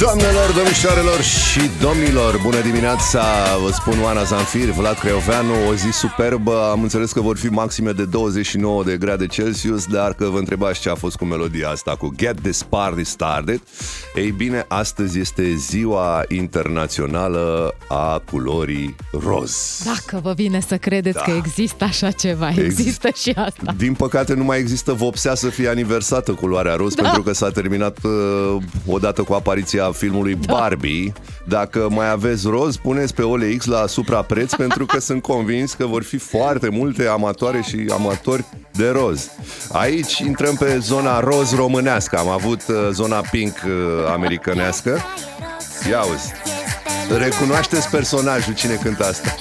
Doamnelor, domnișoarelor și domnilor, bună dimineața, vă spun Oana Zanfir, Vlad Creioveanu, o zi superbă. Am înțeles că vor fi maxime de 29 de grade Celsius, dar că vă întrebați ce a fost cu melodia asta, cu Get This Party Started. Ei bine, astăzi este ziua internațională a culorii roz. Dacă vă vine să credeți că există așa ceva, există și asta. Din păcate nu mai există vopsea să fie aniversată culoarea roz, pentru că s-a terminat odată cu apariția filmului Barbie. Dacă mai aveți roz, puneți pe OLX la suprapreț, pentru că sunt convins că vor fi foarte multe amatoare și amatori de roz. Aici intrăm pe zona roz românească. Am avut zona pink americanească. Ia uzi. Recunoașteți personajul, cine cântă asta?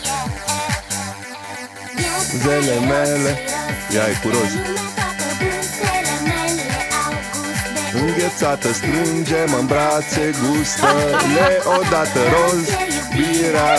Zele mele. Ia, e cu roz. Înghețată, strângem în brațe, gustă-le odată roz, bira.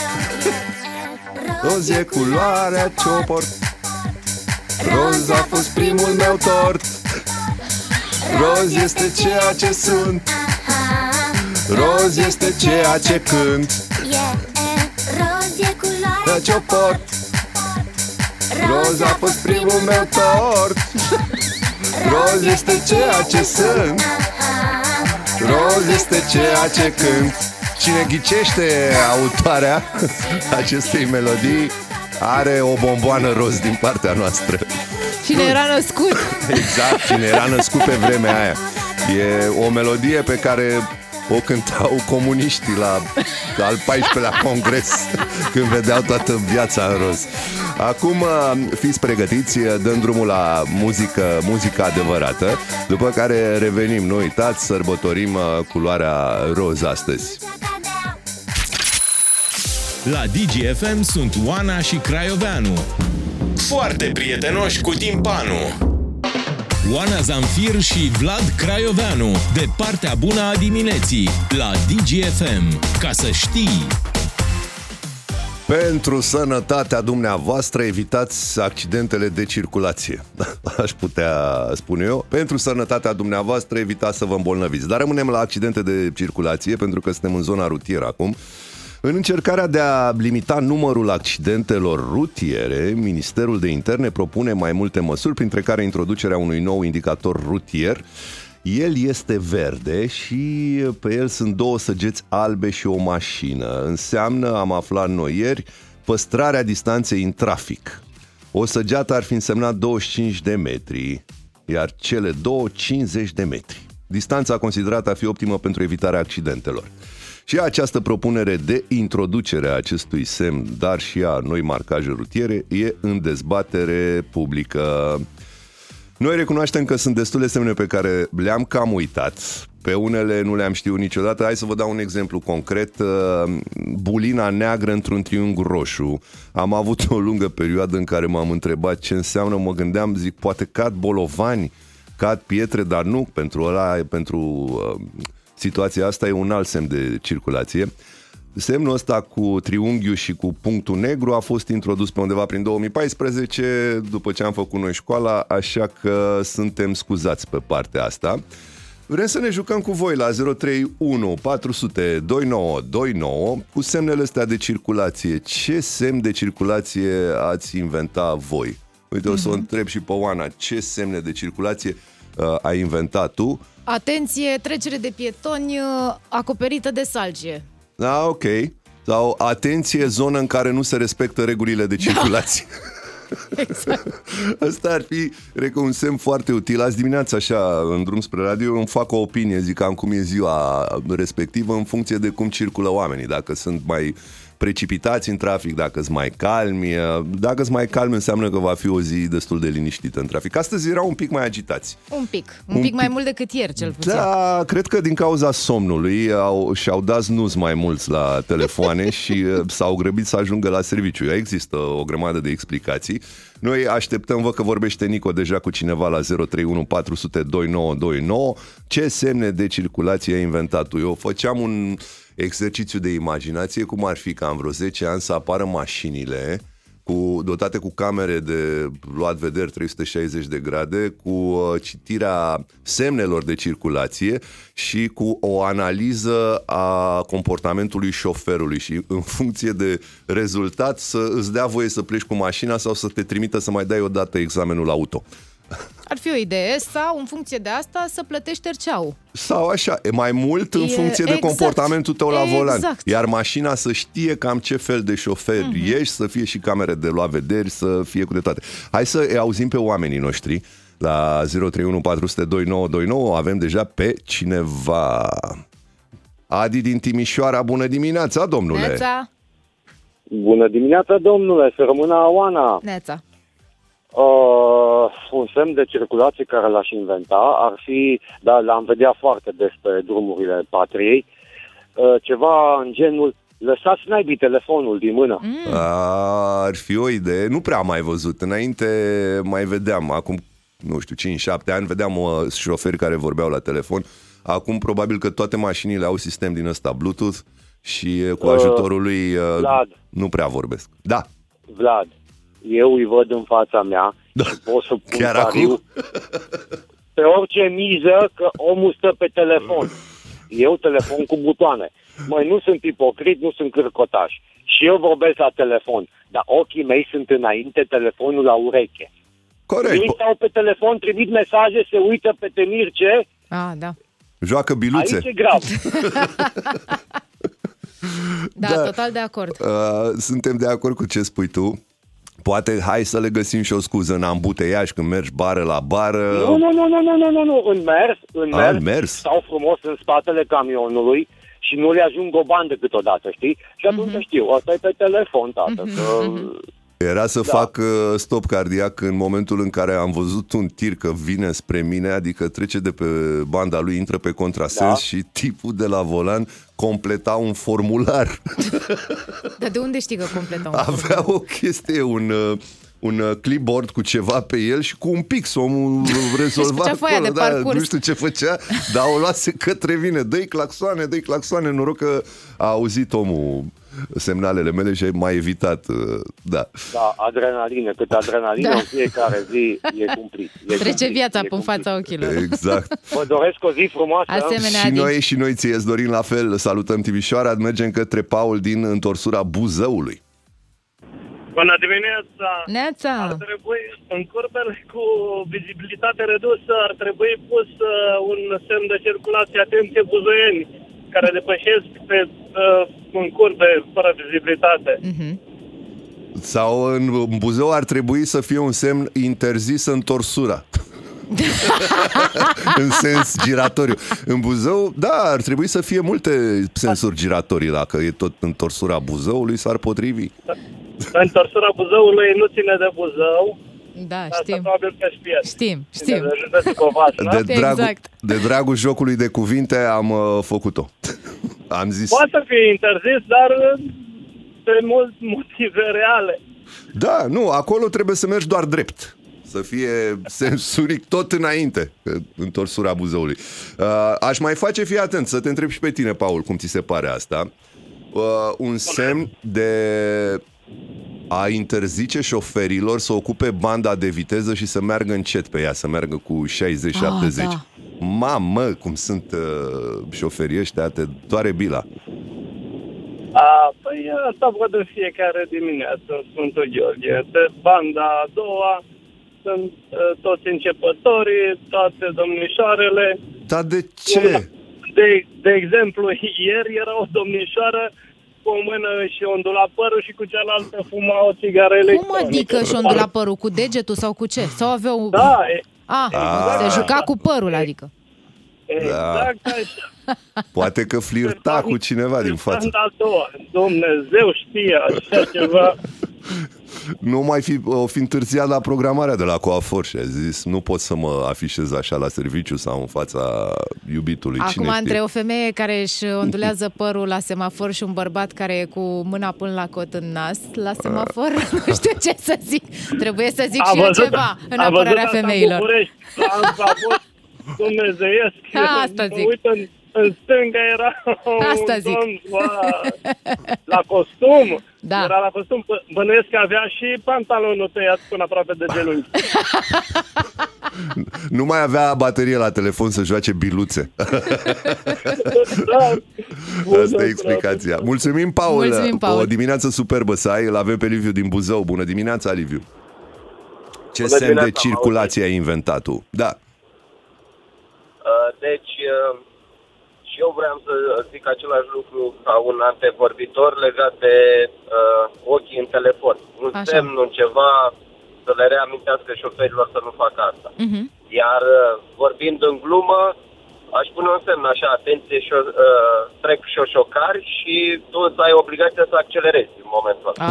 Roz e culoarea ce-o port. Roz a fost primul meu tort. Roz este ceea ce sunt. Roz este ceea ce cânt. Roz e culoarea ce-o port. Roz a fost primul meu tort. Roz este ceea ce sunt. Roz este ceea ce cânt. Cine ghicește autoarea acestei melodii are o bomboană roz din partea noastră. Cine era născut. Exact, cine era născut pe vremea aia. E o melodie pe care o cântau comuniștii la al 14-lea congres, când vedeau toată viața în roz. Acum fiți pregătiți, dăm drumul la muzică adevărată, după care revenim, nu uitați, sărbătorim culoarea roz astăzi. La DGFM sunt Oana și Craioveanu, foarte prietenoși cu timpanul. Oana Zanfir și Vlad Craioveanu, de partea bună a dimineții, la DGFM, ca să știi. Pentru sănătatea dumneavoastră, evitați accidentele de circulație. Aș putea spune eu. Pentru sănătatea dumneavoastră, evitați să vă îmbolnăviți. Dar rămânem la accidente de circulație, pentru că suntem în zona rutieră acum. În încercarea de a limita numărul accidentelor rutiere, Ministerul de Interne propune mai multe măsuri, printre care introducerea unui nou indicator rutier. El este verde și pe el sunt două săgeți albe și o mașină. Înseamnă, am aflat noi ieri, păstrarea distanței în trafic. O săgeată ar fi însemnat 25 de metri, iar cele două 50 de metri. Distanța considerată a fi optimă pentru evitarea accidentelor. Și această propunere de introducere a acestui semn, dar și a noi marcaje rutiere, e în dezbatere publică. Noi recunoaștem că sunt destule semne pe care le-am cam uitat. Pe unele nu le-am știut niciodată. Hai să vă dau un exemplu concret. Bulina neagră într-un triunghi roșu. Am avut o lungă perioadă în care m-am întrebat ce înseamnă. Mă gândeam, zic, poate cad bolovani, cad pietre, dar nu. Pentru situația asta e un alt semn de circulație. Semnul ăsta cu triunghiul și cu punctul negru a fost introdus pe undeva prin 2014, după ce am făcut noi școala, așa că suntem scuzați pe partea asta. Vrem să ne jucăm cu voi la 031 400 2929 cu semnele astea de circulație. Ce semn de circulație ați inventat voi? Uite, o să o întreb și pe Oana, ce semne de circulație ai inventat tu? Atenție, trecere de pietoni acoperită de salgie. Da, ok. Sau atenție, zonă în care nu se respectă regulile de circulație. Da. Exact. Asta ar fi, cred că, un semn foarte util. Azi dimineața, așa, în drum spre radio, îmi fac o opinie, zic cam cum e ziua respectivă în funcție de cum circulă oamenii. Dacă sunt mai precipitați în trafic, dacă sunt mai calmi. Dacă sunt mai calmi, înseamnă că va fi o zi destul de liniștită în trafic. Astăzi erau un pic mai agitați. Un pic mai mult decât ieri, cel puțin. Da, cred că din cauza somnului și-au dat snooze mai mulți la telefoane și s-au grăbit să ajungă la serviciu. Există o grămadă de explicații. Noi așteptăm, văd că vorbește Nico deja cu cineva la 031 400 2929. Ce semne de circulație ai inventat tu? Eu făceam un exercițiu de imaginație, cum ar fi ca în vreo 10 ani să apară mașinile dotate cu camere de luat vederi 360 de grade, cu citirea semnelor de circulație și cu o analiză a comportamentului șoferului și în funcție de rezultat să îți dea voie să pleci cu mașina sau să te trimită să mai dai o dată examenul auto. Ar fi o idee sau, în funcție de asta, să plătești terceau. Sau așa, mai mult în funcție de comportamentul tău la volan. Iar mașina să știe cam ce fel de șofer ești, să fie și camere de luat vederi, să fie cu de toate. Hai să auzim pe oamenii noștri. La 031 400 2929 avem deja pe cineva. Adi din Timișoara, bună dimineața, domnule! Neața! Bună dimineața, domnule, să rămână Oana! Neața! Un semn de circulație care l-aș inventa ar fi, dar l-am vedea foarte des pe drumurile patriei, ceva în genul: lăsați naibii telefonul din mână. Ar fi o idee, nu prea am mai văzut. Înainte mai vedeam, acum, nu știu, 5-7 ani, vedeam șoferi care vorbeau la telefon. Acum probabil că toate mașinile au sistem din ăsta Bluetooth și cu ajutorul lui Vlad, nu prea vorbesc. Da. Vlad, eu îi văd în fața mea și pot să pun chiar pariu acum? Pe orice miză că omul stă pe telefon. Eu telefon cu butoane. Măi, nu sunt ipocrit, nu sunt cârcotaș. Și eu vorbesc la telefon, dar ochii mei sunt înainte, telefonul la ureche. Corect. Ei stau pe telefon, trimit mesaje, se uită pe temirce. Da. Joacă biluțe. Aici e grav. Da, total de acord. Suntem de acord cu ce spui tu. Poate hai să le găsim și o scuză în ambuteiaj când mergi bară la bară. Nu. În mers. Stau frumos în spatele camionului și nu le ajung o bandă câteodată, știi? Și atunci știu, ăsta e pe telefon, tată. Era să fac stop cardiac în momentul în care am văzut un tir că vine spre mine, adică trece de pe banda lui, intră pe contrasens și tipul de la volan completa un formular. Dar de unde știi că completa un formular? Avea o chestie, un clipboard cu ceva pe el și cu un pix omul rezolva acolo. Nu știu ce făcea, dar o luase către mine. Dă-i claxoane, noroc că a auzit omul semnalele mele și m-a evitat. Da, adrenalină, cât adrenalină în fiecare zi e cumplit. Trece viața în fața ochilor. Exact. Vă doresc o zi frumoasă. Asemenea, și noi ție-ți dorim la fel. Salutăm Timișoara, mergem către Paul din întorsura Buzăului. Bună dimineața! Neața! Ar trebui, în curbele cu vizibilitate redusă, ar trebui pus un semn de circulație, atenție buzoieni, care depășesc în curbe fără vizibilitate. Sau în Buzău ar trebui să fie un semn interzis întorsura. În sens giratoriu. În Buzău, da, ar trebui să fie multe sensuri giratorii. Dacă e tot întorsura Buzăului, s-ar potrivi. Întorsura Buzăului nu ține de Buzău. Da, știm. Știm. De dragul jocului de cuvinte am făcut-o. Am zis. Poate să fie interzis, dar pe multe motive reale. Da, nu, acolo trebuie să mergi doar drept. Să fie sensuric tot înainte, întorsura Buzăului. Aș mai face, fii atent, să te întreb și pe tine, Paul, cum ți se pare asta. Un semn de a interzice șoferilor să ocupe banda de viteză și să meargă încet pe ea, să meargă cu 60-70. Da. Mamă, cum sunt șoferii ăștia, te doare bila. Păi asta văd în fiecare dimineață în Sfântul Gheorghe. Pe banda a doua sunt toți începătorii, toate domnișoarele. Dar de ce? De exemplu, ieri era o domnișoară cu o mână și ondula părul și cu cealaltă fuma o țigară electronică. Cum adică și ondula părul? Cu degetul sau cu ce? Sau aveau... Da. Se juca cu părul, adică. Exact așa. Poate că flirta cu cineva din față. Dumnezeu știe așa ceva. Nu mai fi întârziat la programarea de la coafor și a zis, nu pot să mă afișez așa la serviciu sau în fața iubitului. Acum, între o femeie care își ondulează părul la semafor și un bărbat care e cu mâna până la cot în nas la semafor, nu știu ce să zic. Trebuie să zic și eu ceva în apărarea femeilor. A fost dumnezeiesc. Asta zic. În stânga era Asta un domn la costum. Da. Era la costum, bănuiesc că avea și pantalonul tăiat până aproape de genunchi. Nu mai avea baterie la telefon să joace biluțe. Asta e explicația. Mulțumim, Paul. Mulțumim, Paul. O dimineață superbă să ai. Îl avem pe Liviu din Buzău. Bună dimineața, Liviu. Ce Bună semn de dimineața, circulație ai inventat tu? Da. Deci, și eu vreau să zic același lucru ca un antevorbitor legat de ochii în telefon. Un Așa. semn, un ceva să le reamintească șoferilor să nu facă asta. Iar vorbind în glumă, aș pune un semn așa, atenție, trec șoșocari și tu să ai obligația să accelerezi în momentul ăsta.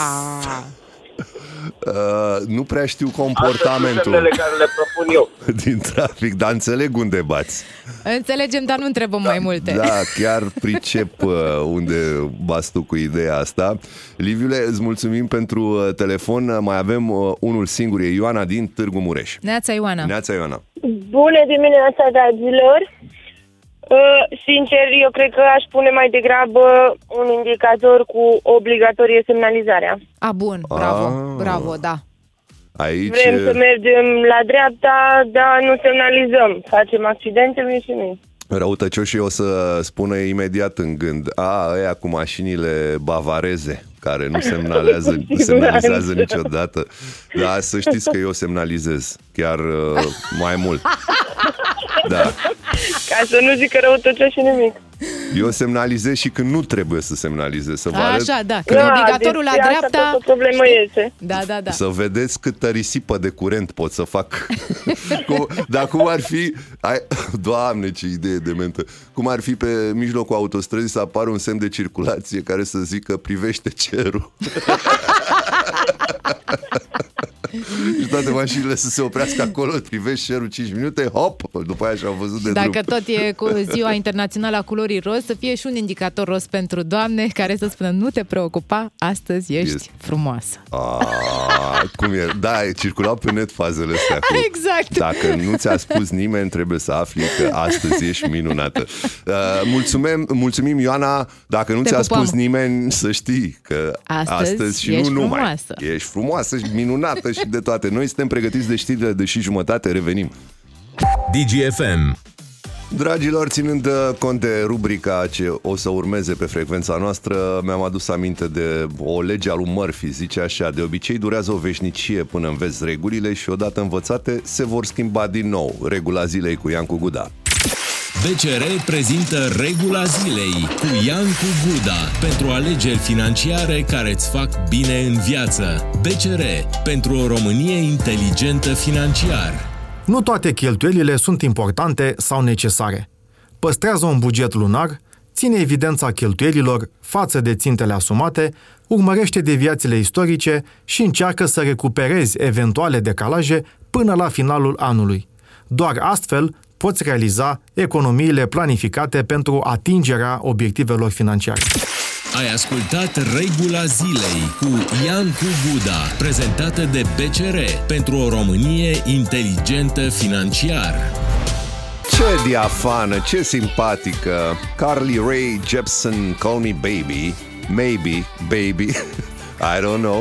Nu prea știu Astea sunt comportamentul semnele care le propun eu. din trafic, dar înțeleg unde bați. Înțelegem, dar nu întrebăm mai multe. Da, chiar pricep unde bați tu cu ideea asta. Liviule, îți mulțumim pentru telefon. Mai avem unul singur, e Ioana din Târgu Mureș. Neața Ioana. Neața, Ioana. Bună dimineața, dragilor! Sincer, eu cred că aș pune mai degrabă un indicator cu obligatorie semnalizarea. Bun, bravo, da. Aici... Vrem să mergem la dreapta, dar nu semnalizăm. Facem accidente și nu. Răutăcioșii o să spună imediat în gând, ăia cu mașinile bavareze, care nu semnalizează niciodată. Dar să știți că eu semnalizez chiar mai mult. Da. Ca să nu zică răutăcioși nimic. Eu semnalizez și când nu trebuie să semnalizez, să vă arăt. Așa, da. Când obligatorul la dreapta... Asta o problemă este. Da. Să vedeți câtă risipă de curent pot să fac. Dar cum ar fi... Doamne, ce idee dementă. Cum ar fi pe mijlocul autostrăzii să apară un semn de circulație care să zică privește cerul. Și toate mașinile să se oprească acolo, privești cerul 5 minute, hop, după aia și-au văzut de Dacă drum. tot e cu ziua internațională a culorii roz, să fie și un indicator roz pentru doamne care să spună nu te preocupa, astăzi ești frumoasă. Cum e? Da, circulau pe net fazele astea cu, Exact. dacă nu ți-a spus nimeni, trebuie să afli că astăzi ești minunată. Mulțumim, Ioana. Dacă nu ți-a spus nimeni, să știi că astăzi și ești nu numai frumoasă. ești frumoasă și minunată și de toate. Noi suntem pregătiți de știrile de și jumătate, revenim. DGFM. Dragilor, ținând cont de rubrica ce o să urmeze pe frecvența noastră, mi-am adus aminte de o lege a lui Murphy, zice așa: de obicei durează o veșnicie până înveți regulile și odată învățate se vor schimba din nou. Regula zilei cu Iancu Guda. BCR prezintă Regula zilei cu Iancu Guda pentru alegeri financiare care îți fac bine în viață. BCR, pentru o Românie inteligentă financiar. Nu toate cheltuielile sunt importante sau necesare. Păstrează un buget lunar, ține evidența cheltuielilor față de țintele asumate, urmărește deviațiile istorice și încearcă să recuperezi eventuale decalaje până la finalul anului. Doar astfel poți realiza economiile planificate pentru atingerea obiectivelor financiare. Ai ascultat Regula zilei cu Iancu Guda, prezentată de BCR pentru o Românie inteligentă financiar. Ce diafană, ce simpatică. Carly Rae Jepsen, Call Me Baby. Maybe, baby. I don't know.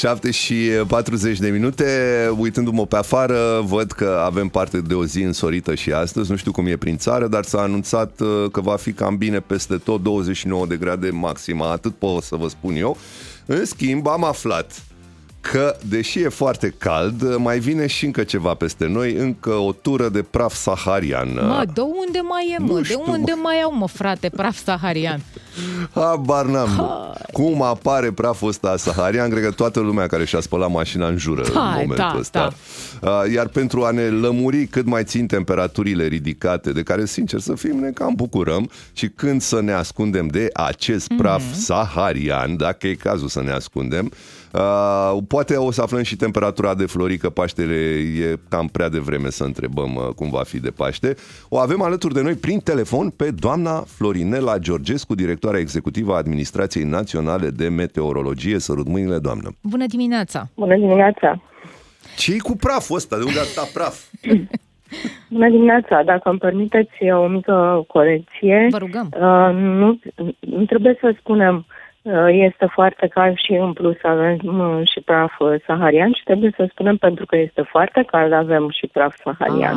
7:40. Uitându-mă pe afară, văd că avem parte de o zi însorită și astăzi. Nu știu cum e prin țară, dar s-a anunțat că va fi cam bine peste tot, 29 de grade maxima. Atât pot să vă spun eu. În schimb, am aflat că, deși e foarte cald, mai vine și încă ceva peste noi, încă o tură de praf saharian. Mă, de unde mai e, mă? Nu De știu, unde mai au, mă, frate, praf saharian? Habar n-am. Cum apare praful ăsta saharian? Cred că toată lumea care și-a spălat mașina înjură în momentul ăsta. Iar pentru a ne lămuri cât mai țin temperaturile ridicate, de care, sincer să fim, ne cam bucurăm, și când să ne ascundem de acest praf saharian, dacă e cazul să ne ascundem, poate o să aflăm și temperatura de Florică. Paștele e cam prea devreme să întrebăm cum va fi de Paște. O avem alături de noi prin telefon pe doamna Florinela Georgescu, directoarea executivă a Administrației Naționale de Meteorologie. Sărut mâinile, doamnă! Bună dimineața! Bună dimineața! Ce-i cu praful ăsta? De unde atâta praf? Bună dimineața! Dacă îmi permiteți o mică corecție, Vă rugăm. Nu trebuie să spunem Este foarte cald și în plus avem și praf saharian și trebuie să spunem pentru că este foarte cald avem și praf saharian.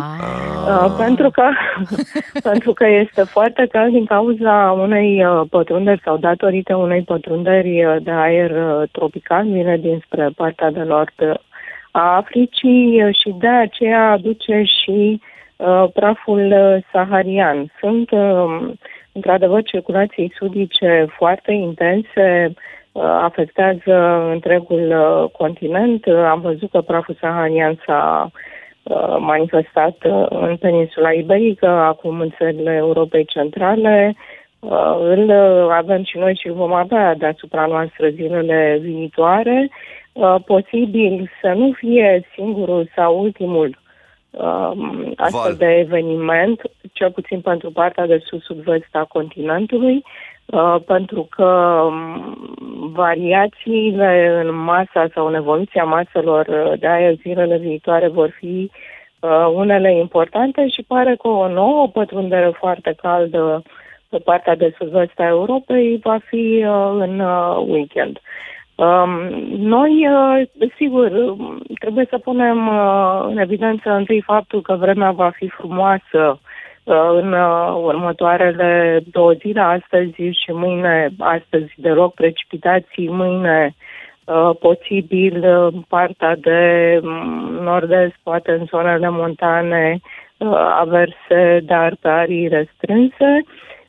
Pentru că este foarte cald din cauza unei pătrunderi sau datorită unei pătrunderi de aer tropical, vine dinspre partea de nord a Africii și de aceea aduce și praful saharian. Sunt într-adevăr circulații sudice foarte intense, afectează întregul continent. Am văzut că praful saharian s-a manifestat în peninsula iberică, acum în țările Europei Centrale. Îl avem și noi și îl vom avea deasupra noastră zilele viitoare. Posibil să nu fie singurul sau ultimul astfel de eveniment, cel puțin pentru partea de sud-sud-vest a continentului, pentru că variațiile în masa sau în evoluția maselor de aer zilele viitoare vor fi unele importante și pare că o nouă pătrundere foarte caldă pe partea de sud-vest a Europei va fi în weekend. Noi, sigur, trebuie să punem în evidență întâi faptul că vremea va fi frumoasă în următoarele 2 zile, astăzi și mâine. Astăzi deloc precipitații, mâine posibil partea de nord-est, poate în zonele montane, averse, dar pe arii restrânse.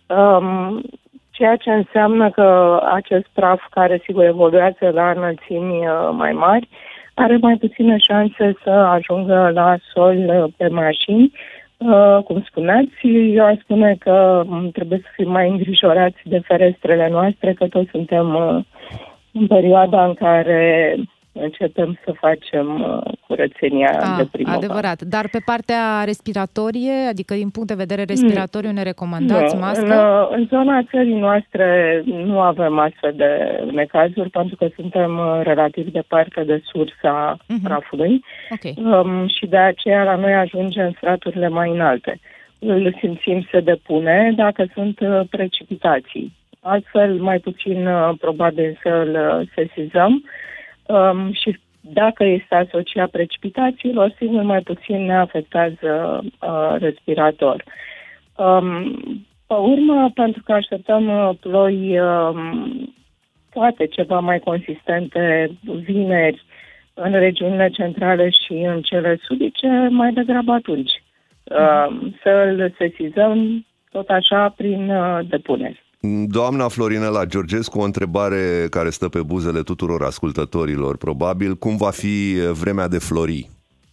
Ceea ce înseamnă că acest praf, care sigur evoluează la înălțimi mai mari, are mai puține șanse să ajungă la sol pe mașini. Cum spuneați, eu aș spune că trebuie să fim mai îngrijorați de ferestrele noastre, că toți suntem în perioada în care începem să facem curățenia de primăvară. Adevărat. Dar pe partea respiratorie, adică din punct de vedere respiratoriu, ne recomandați mască? În zona țării noastre nu avem astfel de necazuri, pentru că suntem relativ departe de sursa prafului. Și de aceea la noi ajunge în straturile mai înalte. Îl simțim se depune dacă sunt precipitații. Altfel, mai puțin probabil să-l sesizăm. Și dacă este asociat precipitațiilor, sigur mai puțin ne afectează respirator. Pe urmă, pentru că așteptăm ploi poate ceva mai consistente vineri în regiunile centrale și în cele sudice, mai degrabă atunci. Să-l sesizăm tot așa prin depuneri. Doamna Florinela Georgescu, o întrebare care stă pe buzele tuturor ascultătorilor, probabil. Cum va fi vremea de flori?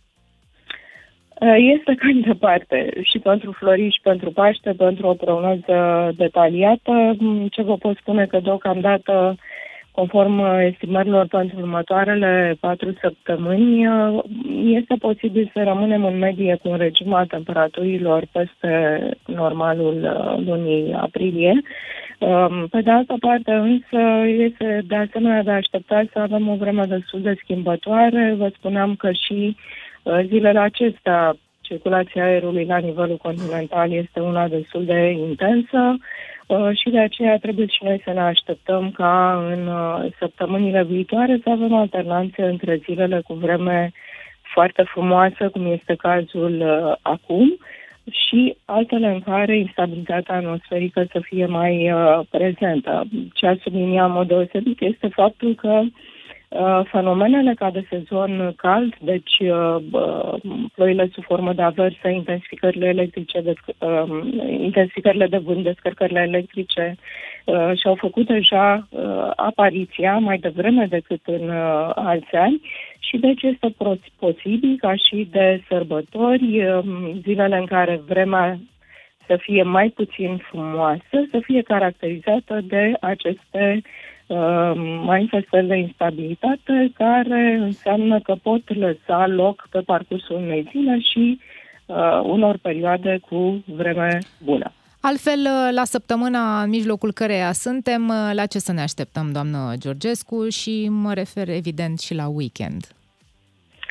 Este cam departe și pentru flori și pentru Paște, pentru o prognoză detaliată. Ce vă pot spune că deocamdată, conform estimărilor pentru următoarele 4 săptămâni, este posibil să rămânem în medie cu un regim al temperaturilor peste normalul lunii aprilie. Pe de altă parte, însă, este de asemenea de așteptat să avem o vreme destul de schimbătoare. Vă spuneam că și zilele acestea circulația aerului la nivelul continental este una destul de intensă și de aceea trebuie și noi să ne așteptăm ca în săptămânile viitoare să avem alternanțe între zilele cu vreme foarte frumoasă, cum este cazul acum, și altele în care instabilitatea atmosferică să fie mai prezentă. Ce a subliniat în mod deosebit este faptul că fenomenele ca de sezon cald, deci ploile sub formă de averse, intensificările electrice, intensificările de vânt, descărcările electrice și-au făcut deja apariția mai devreme decât în alți ani și deci este posibil ca și de sărbători, zilele în care vremea să fie mai puțin frumoasă, să fie caracterizată de aceste manifestări de instabilitate care înseamnă că pot lăsa loc pe parcursul unei zile și unor perioade cu vreme bună. Altfel, la săptămâna în mijlocul căreia suntem, la ce să ne așteptăm, doamnă Georgescu? Și mă refer evident și la weekend.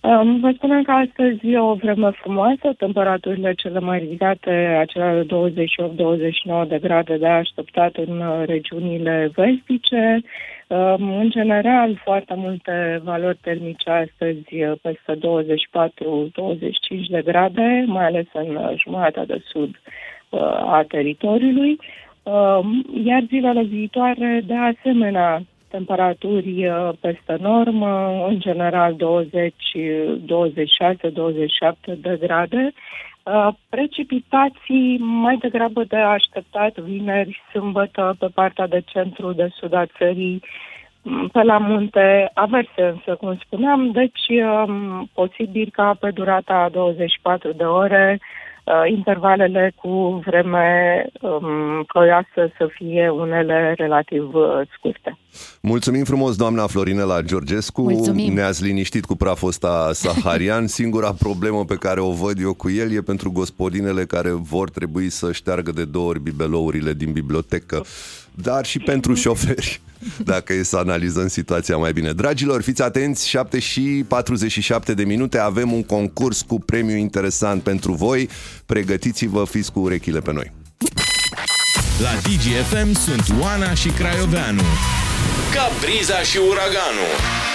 Vă spunem că astăzi e o vreme frumoasă, temperaturile cele mai ridicate, acelea de 28-29 de grade de așteptat în regiunile vestice. În general, foarte multe valori termice astăzi peste 24-25 de grade, mai ales în jumătatea de sud a teritoriului. Iar zilele viitoare, de asemenea, temperaturi peste normă, în general 20, 26, 27 de grade. Precipitații mai degrabă de așteptat vineri, sâmbătă, pe partea de centru, de sud a țării, pe la munte, averse însă, cum spuneam, deci posibil ca pe durata a 24 de ore intervalele cu vreme ploioasă să fie unele relativ scurte. Mulțumim frumos, doamna Florinela Georgescu. Mulțumim. Ne-ați liniștit cu praful ăsta saharian. Singura problemă pe care o văd eu cu el e pentru gospodinele care vor trebui să șteargă de 2 ori bibelourile din bibliotecă, dar și pentru șoferi, dacă e să analizăm situația mai bine. Dragilor, fiți atenți, 7:47 de minute, avem un concurs cu premiu interesant pentru voi. Pregătiți-vă, fiți cu urechile pe noi. La DGFM sunt Oana și Craioveanu. Ca briza și uraganul.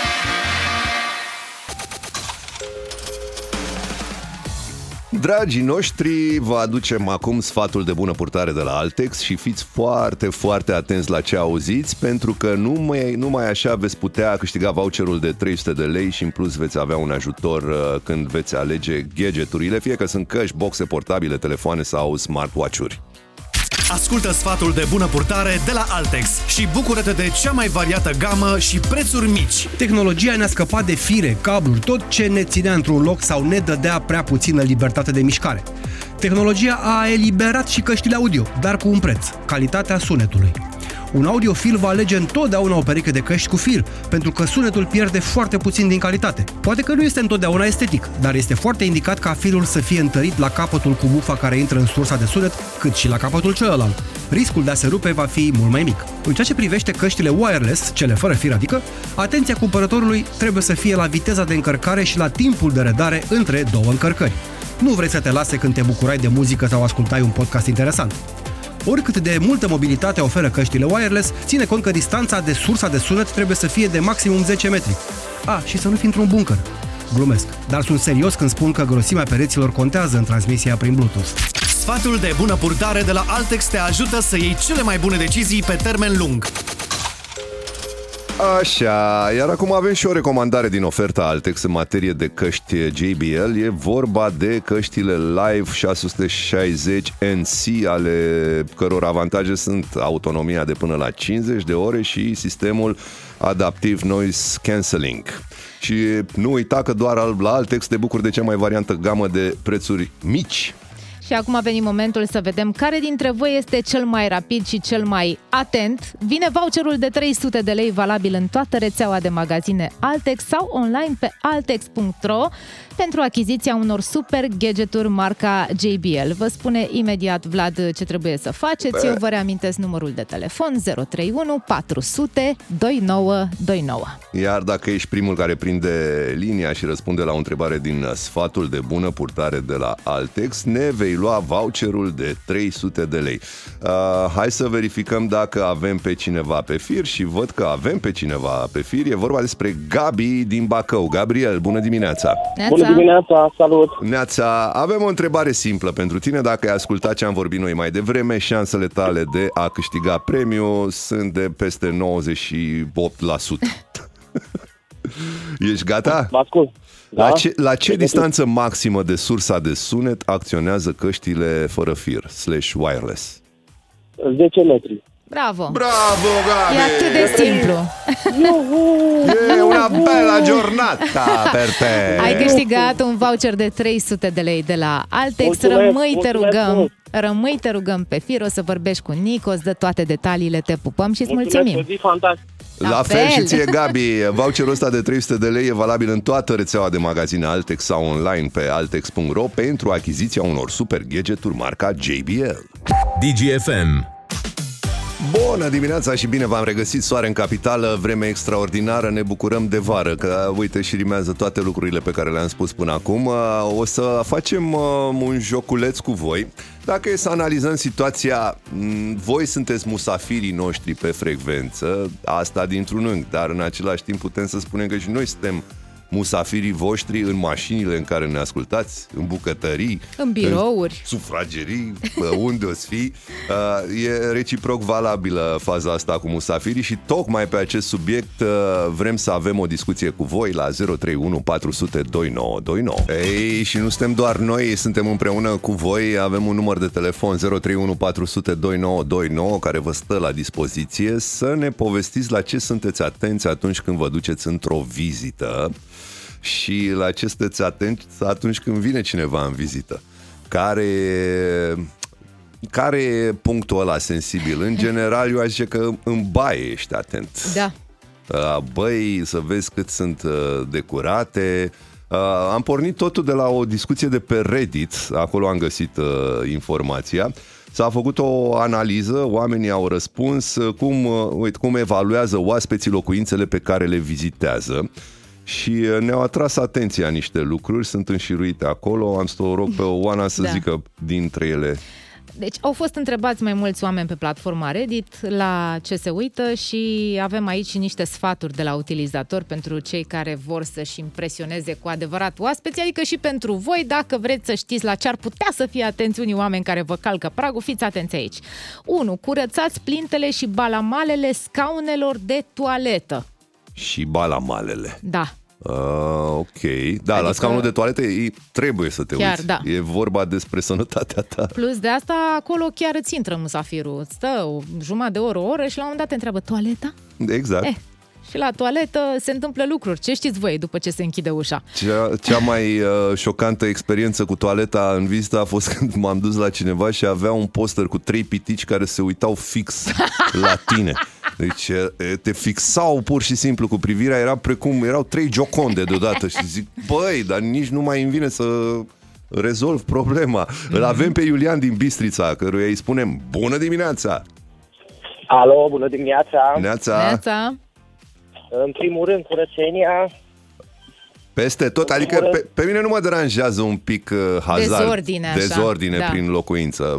Dragii noștri, vă aducem acum sfatul de bună purtare de la Altex și fiți foarte, foarte atenți la ce auziți, pentru că numai așa veți putea câștiga voucherul de 300 de lei și în plus veți avea un ajutor când veți alege gadgeturile, fie că sunt căști, boxe portabile, telefoane sau smartwatch-uri. Ascultă sfatul de bună purtare de la Altex și bucură-te de cea mai variată gamă și prețuri mici. Tehnologia ne-a scăpat de fire, cabluri, tot ce ne ținea într-un loc sau ne dădea prea puțină libertate de mișcare. Tehnologia a eliberat și căștile audio, dar cu un preț: calitatea sunetului. Un audiofil va alege întotdeauna o pereche de căști cu fir, pentru că sunetul pierde foarte puțin din calitate. Poate că nu este întotdeauna estetic, dar este foarte indicat ca firul să fie întărit la capătul cu bufa care intră în sursa de sunet, cât și la capătul celălalt. Riscul de a se rupe va fi mult mai mic. În ceea ce privește căștile wireless, cele fără fir, adică, atenția cumpărătorului trebuie să fie la viteza de încărcare și la timpul de redare între 2 încărcări. Nu vrei să te lase când te bucurai de muzică sau ascultai un podcast interesant. Oricât de multă mobilitate oferă căștile wireless, ține cont că distanța de sursa de sunet trebuie să fie de maximum 10 metri. Și să nu fii într-un bunker. Glumesc, dar sunt serios când spun că grosimea pereților contează în transmisia prin Bluetooth. Sfatul de bună purtare de la Altex te ajută să iei cele mai bune decizii pe termen lung. Așa, iar acum avem și o recomandare din oferta Altex în materie de căști JBL. E vorba de căștile Live 660 NC, ale căror avantaje sunt autonomia de până la 50 de ore și sistemul Adaptive Noise Cancelling. Și nu uita că doar la Altex te bucuri de cea mai variantă gamă de prețuri mici. Și acum a venit momentul să vedem care dintre voi este cel mai rapid și cel mai atent. Vine voucherul de 300 de lei valabil în toată rețeaua de magazine Altex sau online pe altex.ro pentru achiziția unor super gadgeturi marca JBL. Vă spune imediat Vlad ce trebuie să faceți. Eu vă reamintesc numărul de telefon 031 400 2929. Iar dacă ești primul care prinde linia și răspunde la o întrebare din sfatul de bună purtare de la Altex, ne vei lua voucherul de 300 de lei. Hai să verificăm dacă avem pe cineva pe fir și văd că avem pe cineva pe fir. E vorba despre Gabi din Bacău. Gabriel, bună dimineața! Bună dimineața, salut! Neața, avem o întrebare simplă pentru tine. Dacă ai ascultat ce am vorbit noi mai devreme, șansele tale de a câștiga premiu sunt de peste 98%. Ești gata? Mă ascult. Da? La ce distanță maximă de sursa de sunet acționează căștile fără fir / wireless? 10 metri. Bravo! Bravo, Gabi! E atât de simplu. E una bella giornata per te! Ai câștigat un voucher de 300 de lei de la Altex. Rămâi, te rugăm pe fir, o să vorbești cu Nico, îți dă toate detaliile, te pupăm și îți mulțumim. O zi fantastică. La fel și ție, Gabi. Voucherul ăsta de 300 de lei e valabil în toată rețeaua de magazine Altex sau online pe altex.ro pentru achiziția unor super gadgeturi marca JBL. DGFM. Bună dimineața și bine v-am regăsit. Soare în capitală, vreme extraordinară, ne bucurăm de vară, că uite și rimează toate lucrurile pe care le-am spus până acum. O să facem un joculeț cu voi. Dacă e să analizăm situația, voi sunteți musafirii noștri pe frecvență, asta dintr-un unghi, dar în același timp putem să spunem că și noi suntem musafirii voștri în mașinile în care ne ascultați, în bucătării, în birouri, în sufragerii, unde o să fii. E reciproc valabilă faza asta cu musafirii și tocmai pe acest subiect vrem să avem o discuție cu voi la 031 400 2929. Ei, și nu suntem doar noi, suntem împreună cu voi, avem un număr de telefon 031 400 2929 care vă stă la dispoziție să ne povestiți la ce sunteți atenți atunci când vă duceți într-o vizită. Și la ce sunteți atenți atunci când vine cineva în vizită? Care e punctul ăla sensibil? În general, eu aș zice că în baie ești atent. Da. Băi, să vezi cât sunt de curate. Am pornit totul de la o discuție de pe Reddit, acolo am găsit informația. S-a făcut o analiză, oamenii au răspuns cum evaluează oaspeții locuințele pe care le vizitează. Și ne-au atras atenția niște lucruri, sunt înșiruite acolo, am să o rog pe Oana să zică dintre ele. Deci au fost întrebați mai mulți oameni pe platforma Reddit la ce se uită și avem aici niște sfaturi de la utilizatori pentru cei care vor să-și impresioneze cu adevărat oaspeții, adică și pentru voi, dacă vreți să știți la ce ar putea să fie atenți unii oameni care vă calcă pragul, fiți atenți aici. 1. Curățați plintele și balamalele scaunelor de toaletă. Și balamalele. Da. Ok. Da, adică la scaunul de toaletă trebuie să te uiți. Da. E vorba despre sănătatea ta. Plus de asta, acolo chiar îți intră musafirul. Stă o jumătate de oră, o oră și la un moment dat te întreabă toaleta? Exact. Și la toaletă se întâmplă lucruri. Ce știți voi după ce se închide ușa? Cea mai șocantă experiență cu toaleta în vizită a fost când m-am dus la cineva și avea un poster cu 3 pitici care se uitau fix la tine. Deci te fixau pur și simplu cu privirea, erau 3 Gioconde deodată și zic, băi, dar nici nu mai îmi vine să rezolv problema. Îl avem pe Iulian din Bistrița, căruia îi spunem bună dimineața! Alo, bună dimineața! Neața! În primul rând, curățenia. Peste tot, adică pe mine nu mă deranjează un pic hazard, dezordine da. Prin locuință.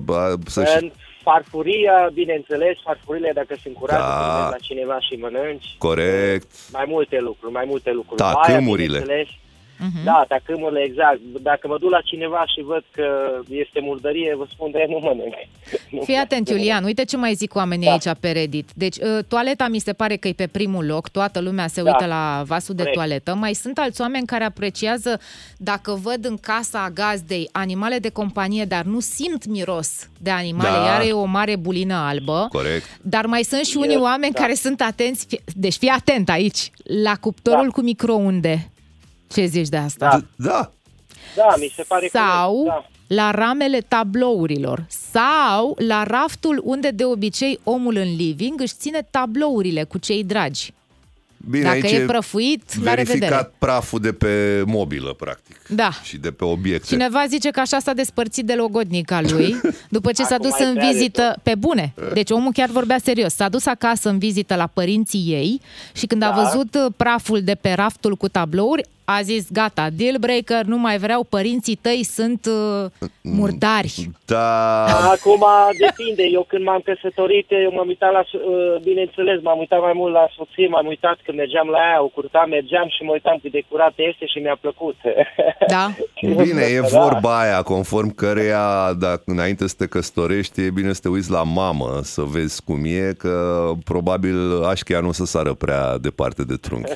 Farfuria, bineînțeles, farfurile dacă sunt curate, la cineva și mănânci. Corect. Mai multe lucruri. Tacâmurile. Da, tacâmurile, exact. Dacă mă duc la cineva și văd că este murdărie, vă spun de nu mănânc. Fii atent, Iulian, uite ce mai zic oamenii aici pe Reddit. Deci, toaleta mi se pare că e pe primul loc, toată lumea se uită la vasul de toaletă. Mai sunt alți oameni care apreciază dacă văd în casa gazdei animale de companie, dar nu simt miros de animale, iar e o mare bulină albă. Corect. Dar mai sunt și unii oameni care sunt atenți, deci fii atent aici, la cuptorul cu microunde. Ce zici de asta? Da, mi se pare sau la ramele tablourilor sau la raftul unde de obicei omul în living își ține tablourile cu cei dragi. Bine, dacă e prăfuit, la revedere. Verificat praful de pe mobilă, practic. Da. Și de pe obiecte. Cineva zice că așa s-a despărțit de logodnica lui după ce s-a dus în vizită pe bune. Deci omul chiar vorbea serios. S-a dus acasă în vizită la părinții ei și când a văzut praful de pe raftul cu tablouri, a zis, gata, deal breaker, nu mai vreau, părinții tăi sunt murdari. Da. Acum depinde, eu când m-am căsătorit, eu m-am uitat bineînțeles, m-am uitat mai mult la soție, m-am uitat când mergeam la ea, o curta, mergeam și mă uitam cât de curat este și mi-a plăcut. Da. Bine, e vorba aia, conform căreia, dacă înainte să te căsătorești, e bine să te uiți la mamă, să vezi cum e, că probabil așchia nu o să sară prea departe de trunchi.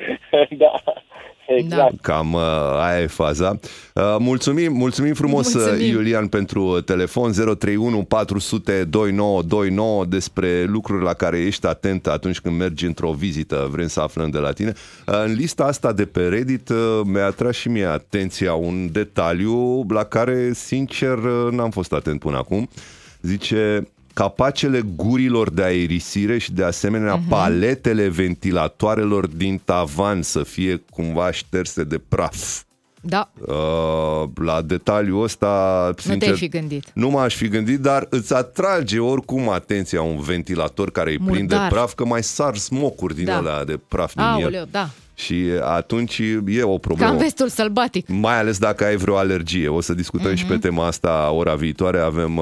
Da. Exact. Cam aia e faza. Mulțumim frumos, Iulian, pentru telefon 031 400 2929 despre lucruri la care ești atent atunci când mergi într-o vizită, vrem să aflăm de la tine. În lista asta de pe Reddit mi-a atras și mie atenția un detaliu la care, sincer, n-am fost atent până acum. Zice: capacele gurilor de aerisire și de asemenea paletele ventilatoarelor din tavan să fie cumva șterse de praf. Da. La detaliul ăsta, sincer, nu te-ai fi gândit. Nu m-aș fi gândit, dar îți atrage oricum atenția un ventilator care îi prinde praf, că mai sar smocuri din alea de praf din el. Da. Și atunci e o problemă. Ca în Vestul Sălbatic. Mai ales dacă ai vreo alergie. O să discutăm și pe tema asta ora viitoare. Avem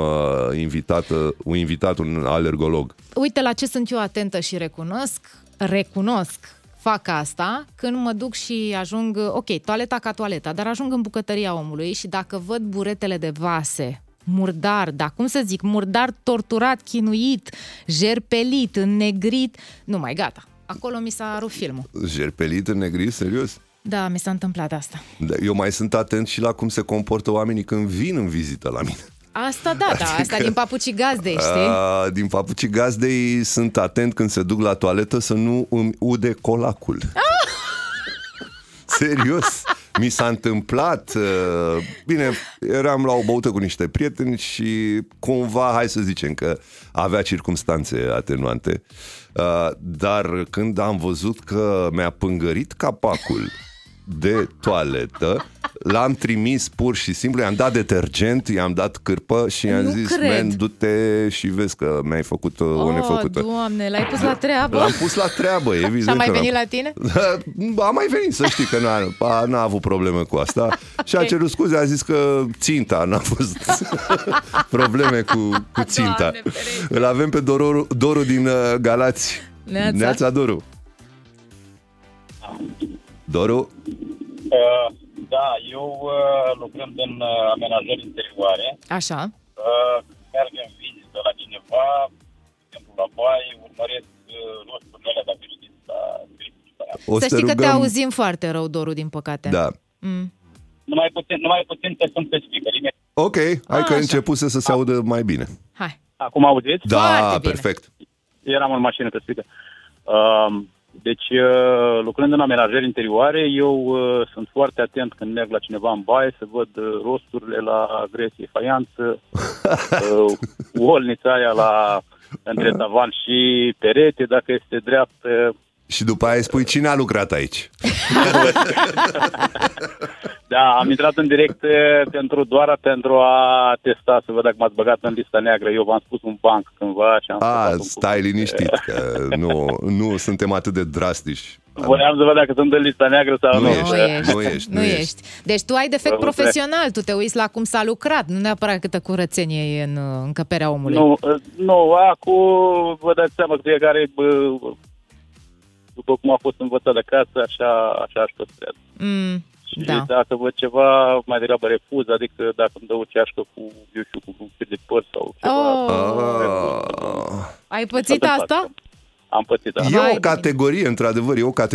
un alergolog. Uite la ce sunt eu atentă și recunosc. Fac asta când mă duc și ajung, toaleta ca toaleta, dar ajung în bucătăria omului și dacă văd buretele de vase, murdar, murdar, torturat, chinuit, jerpelit, înnegrit, gata. Acolo mi s-a rupt filmul. Jerpelit, înnegrit, serios? Da, mi s-a întâmplat asta. Eu mai sunt atent și la cum se comportă oamenii când vin în vizită la mine. Asta asta din papucii gazdei, știi? Din papucii gazdei sunt atent când se duc la toaletă să nu îmi ude colacul. Serios, mi s-a întâmplat. Bine, eram la o băută cu niște prieteni și cumva, hai să zicem că avea circumstanțe atenuante, dar când am văzut că mi-a pângărit capacul de toaletă, l-am trimis pur și simplu, i-am dat detergent, i-am dat cârpă și i-am zis, du-te și vezi că mi-ai făcut o nefăcută. Doamne, l-ai pus la treabă? L-am pus la treabă, evident. Și a mai venit la tine? A mai venit, să știi că n-a avut probleme cu asta și a cerut scuze, a zis că ținta, n-a fost probleme cu ținta. Îl avem pe Doru din Galați. Neața, Doru. Doru? Da, eu lucrând în amenajări interioare. Așa. Merg în vizită la cineva, de exemplu la baie, urmăresc rosturile dacă știți la Să știi că te auzim foarte rău, Doru, din păcate. Da. Numai puțin că sunt pe speaker. Ok, hai că începuse să se audă mai bine. Hai. Acum auziți? Da, perfect. Eram în mașină pe speaker. Deci, lucrând în amenajări interioare, eu sunt foarte atent când merg la cineva în baie să văd rosturile la gresie, faianță, olnița aia între tavan și perete, dacă este dreaptă. Și după aia spui cine a lucrat aici. Da, am intrat în direct pentru a testa, să văd dacă m-ați băgat în lista neagră. Eu v-am spus un banc cândva și am stai liniștit, că nu suntem atât de drastici. Voiam să văd dacă sunt în lista neagră sau nu. Nu ești. Deci tu ai defect profesional, tu te uiți la cum s-a lucrat, nu neapărat câtă curățenie e în încăperea omului. Nu, acum vă dați seama că fiecare, după cum a fost învățat de acasă, așa își păstrează. Și dacă văd ceva, mai degrabă refuz, adică dacă îmi dă o ceașcă cu un fir de păr sau ceva. Ai pățit asta? Am pățit asta. E o categorie, într-adevăr,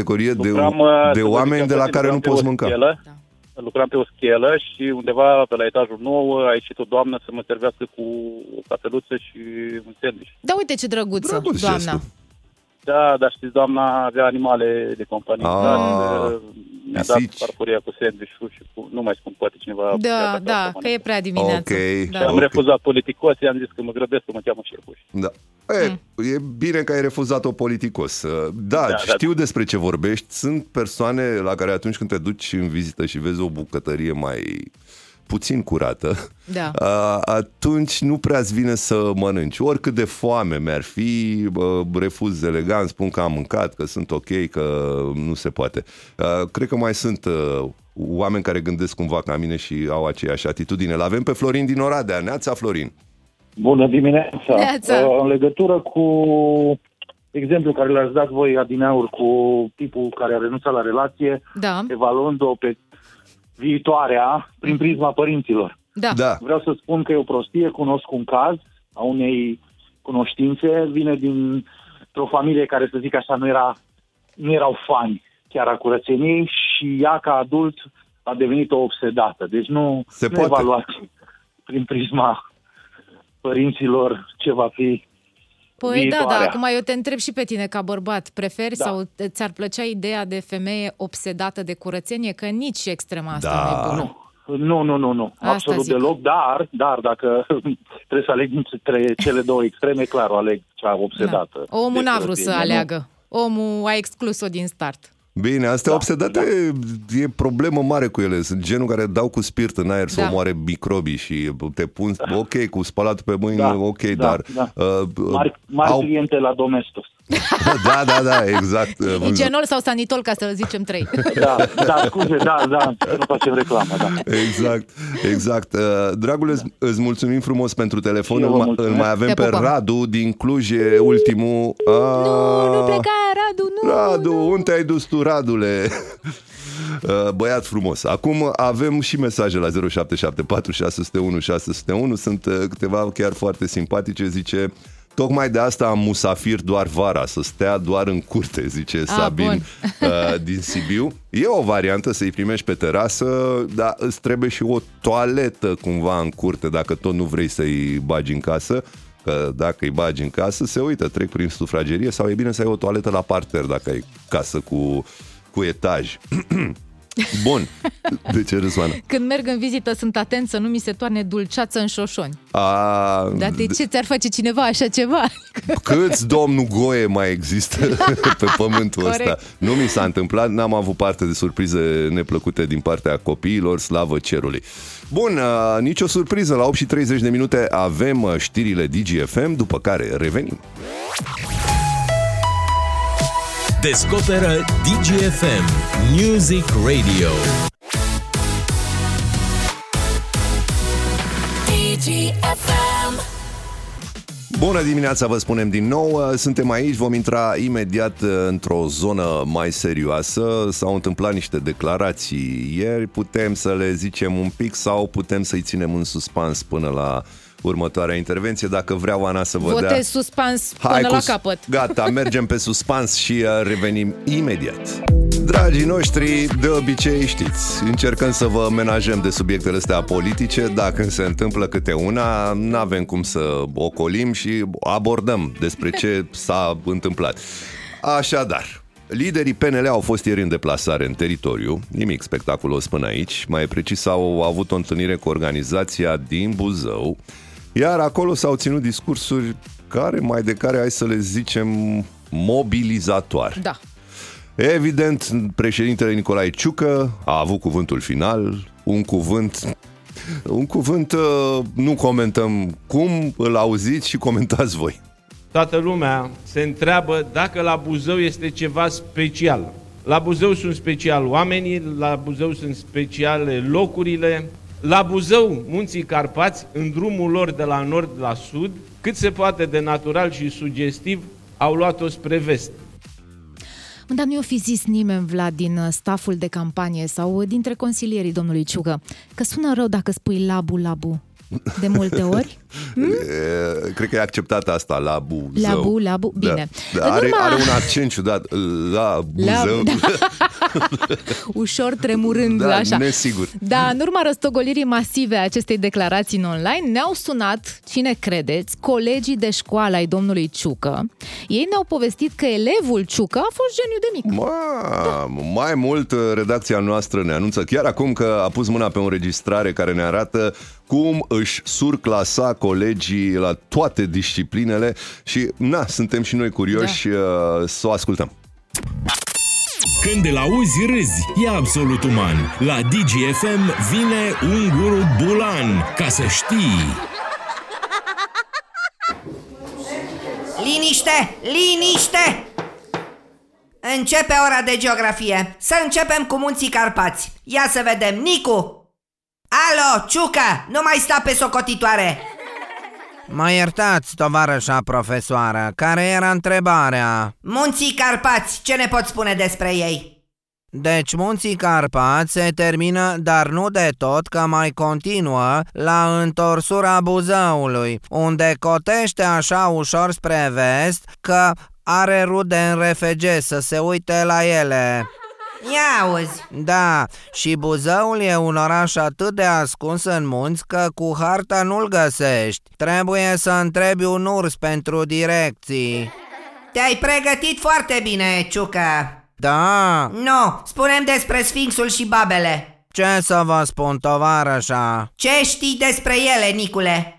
de oameni de la care nu poți mânca. Lucram pe o schelă și undeva pe la etajul 9 a ieșit o doamnă să mă servească cu o cafeluță și un sandwich. Da, uite ce drăguță, doamna. Da, dar știți, doamna avea animale de companie. Mi-a dat farfuria cu sandwich-ul și nu mai spun, poate cineva... Da, că e prea dimineață. Okay. Da. Am refuzat politicos, i-am zis că mă grăbesc, că mă cheamă șefuș. Da. E bine că ai refuzat-o politicos. Da, știu despre ce vorbești. Sunt persoane la care atunci când te duci în vizită și vezi o bucătărie mai puțin curată, atunci nu prea-ți vine să mănânci. Oricât de foame mi-ar fi, refuz elegant, spun că am mâncat, că sunt ok, că nu se poate. Cred că mai sunt oameni care gândesc cumva ca mine și au aceeași atitudine. L-avem pe Florin din Oradea. Neața, Florin! Bună dimineața! În legătură cu exemplu care l-ați dat voi adineauri cu tipul care a renunțat la relație, evaluând-o pe viitoarea prin prisma părinților. Da. Vreau să spun că e o prostie, cunosc un caz a unei cunoștințe, vine dintr-o familie care, să zic așa, nu erau fani chiar a curățeniei și ea ca adult a devenit o obsedată. Deci nu evaluați prin prisma părinților ce va fi viitoarea. Da, acum eu te întreb și pe tine ca bărbat, preferi sau ți-ar plăcea ideea de femeie obsedată de curățenie? Că nici extrema asta nu e bună. Nu. Absolut deloc, dar dacă trebuie să aleg între cele două extreme, clar, o aleg cea obsedată. Omul n-a vrut să aleagă. Omul a exclus-o din start. Bine, astea obsedate e problemă mare cu ele. Sunt genul care dau cu spirit în aer să omoare microbii și te pun, ok, cu spălatul pe mâini, dar... Mari cliente la Domestos. Da, exact. Igenol sau Sanitol, ca să zicem 3. Scuze, nu facem reclamă, Exact. Dragule, îți mulțumim frumos pentru telefon. Îl mai avem pe Radu din Cluj, e ultimul. Nu pleca, Radu, unde ai dus tu, Radule? Băiat frumos. Acum avem și mesaje la 0774 601 601. Sunt câteva chiar foarte simpatice. Zice: tocmai de asta am musafir doar vara, să stea doar în curte, zice Sabin din Sibiu. E o variantă să-i primești pe terasă, dar îți trebuie și o toaletă cumva în curte, dacă tot nu vrei să-i bagi în casă. Că dacă îi bagi în casă, se uită, trec prin sufragerie, sau e bine să ai o toaletă la parter dacă ai casă cu etaj. Bun. De ce râzi, Oana? Când merg în vizită sunt atent să nu mi se toarne dulceață în șoșoni. Dar de ce ți-ar face cineva așa ceva? Câți domnul Goe mai există pe pământul ăsta? Nu mi s-a întâmplat, n-am avut parte de surprize neplăcute din partea copiilor, slavă cerului. Bun, nicio surpriză, la 8:30 avem știrile DGFM, după care revenim. Descoperă DGFM Music Radio. DGFM. Bună dimineața, vă spunem din nou. Suntem aici, vom intra imediat într-o zonă mai serioasă. S-au întâmplat niște declarații ieri, putem să le zicem un pic sau putem să-i ținem în suspans până la următoarea intervenție. Dacă vrea Oana să vă dea... Votez suspans până la capăt. Gata, mergem pe suspans și revenim imediat. Dragii noștri, de obicei știți, încercăm să vă menajăm de subiectele astea politice. Dacă se întâmplă câte una, n-avem cum să ocolim și abordăm despre ce s-a întâmplat. Așadar, liderii PNL au fost ieri în deplasare în teritoriu, nimic spectaculos până aici, mai precis au avut o întâlnire cu organizația din Buzău, iar acolo s-au ținut discursuri care, hai să le zicem, mobilizatoare. Da. Evident, președintele Nicolae Ciucă a avut cuvântul final, un cuvânt, nu comentăm cum îl auziți și comentați voi. Toată lumea se întreabă dacă la Buzău este ceva special. La Buzău sunt special oamenii, la Buzău sunt speciale locurile. La Buzău, Munții Carpați, în drumul lor de la nord la sud, cât se poate de natural și sugestiv, au luat-o spre vest. Dar nu i-o fi zis nimeni, Vlad, din staful de campanie sau dintre consilierii domnului Ciucă, că sună rău dacă spui labu de multe ori? Cred că e acceptat asta, la Buzău. Labu, bine. Da, are un accent ciudat, la Buzău. Ușor tremurând, așa. Nesigur. Da, în urma răstogolirii masive a acestei declarații în online, ne-au sunat, cine credeți, colegii de școală ai domnului Ciucă. Ei ne-au povestit că elevul Ciucă a fost geniu de mic. Mai mult, redacția noastră ne anunță chiar acum că a pus mâna pe o înregistrare care ne arată cum își surclasa colegii la toate disciplinele și, suntem și noi curioși să o ascultăm. Când îl auzi, râzi, e absolut uman. La DGFM vine Unguru Bulan, ca să știi. Liniște! Începe ora de geografie. Să începem cu Munții Carpați. Ia să vedem, Nicu! Alo, Ciucă, nu mai sta pe socotitoare. Mă iertați, tovarășa profesoară, care era întrebarea? Munții Carpați, ce ne poți spune despre ei? Deci Munții Carpați se termină, dar nu de tot, că mai continuă la întorsura Buzăului, unde cotește așa ușor spre vest că are rude în RFG să se uite la ele. Ia auzi. Da, și Buzăul e un oraș atât de ascuns în munți că cu harta nu-l găsești. Trebuie să întrebi un urs pentru direcții. Te-ai pregătit foarte bine, Ciucă. Da. Nu, spune-mi despre Sfinxul și babele. Ce să vă spun, tovarășa? Ce știi despre ele, Nicule?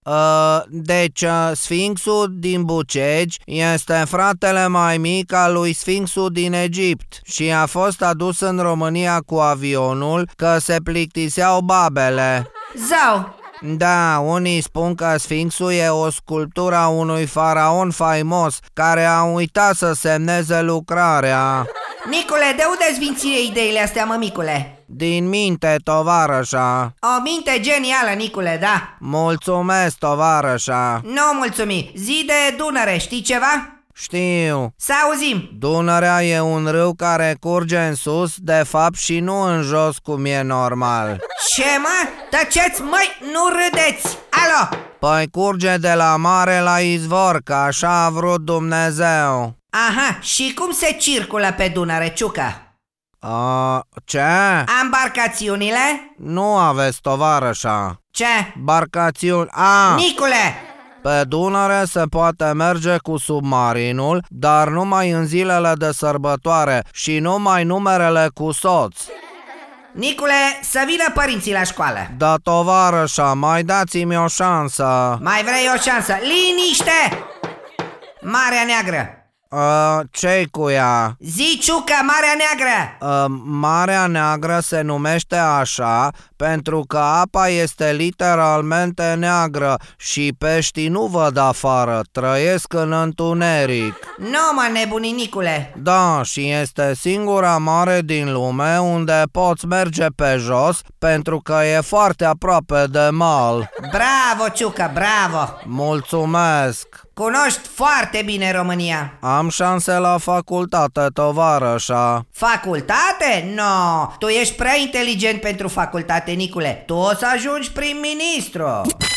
Deci, Sfinxul din Bucegi este fratele mai mic al lui Sfinxul din Egipt și a fost adus în România cu avionul că se plictiseau babele. Zau! Da, unii spun că Sfinxul e o sculptură a unui faraon faimos care a uitat să semneze lucrarea. Nicule, de unde-ți vin ție ideile astea, mămicule? Din minte, tovarășa. O minte genială, Nicule, da. Mulțumesc, tovarășa. Nu mulțumi. Zi de Dunăre, știi ceva? Știu. Să auzim. Dunărea e un râu care curge în sus, de fapt, și nu în jos, cum e normal. Ce, mă? Tăceți, măi, nu râdeți. Alo? Păi curge de la mare la izvor, că așa a vrut Dumnezeu. Aha, și cum se circulă pe Dunăre, Ciucă? Ce? Embarcațiunile? Nu aveți, tovarășa. Ce? Barcațiuni. Nicule! Pe Dunăre se poate merge cu submarinul, dar numai în zilele de sărbătoare și numai numerele cu soț. Nicule, să vină părinții la școală. Da, tovarășa, mai dați-mi o șansă. Mai vrei o șansă? Liniște! Marea Neagră. Ce-i cu ea? Zi, Ciucă, Marea Neagră! Marea Neagră se numește așa pentru că apa este literalmente neagră și peștii nu văd afară, trăiesc în întuneric. Nu, mă, nebuni, Nicule. Da, și este singura mare din lume unde poți merge pe jos pentru că e foarte aproape de mal. Bravo, Ciucă, bravo! Mulțumesc! Cunoști foarte bine România. Am șanse la facultate, tovarășa. Facultate? No, tu ești prea inteligent pentru facultate, Nicule. Tu o să ajungi prim-ministru.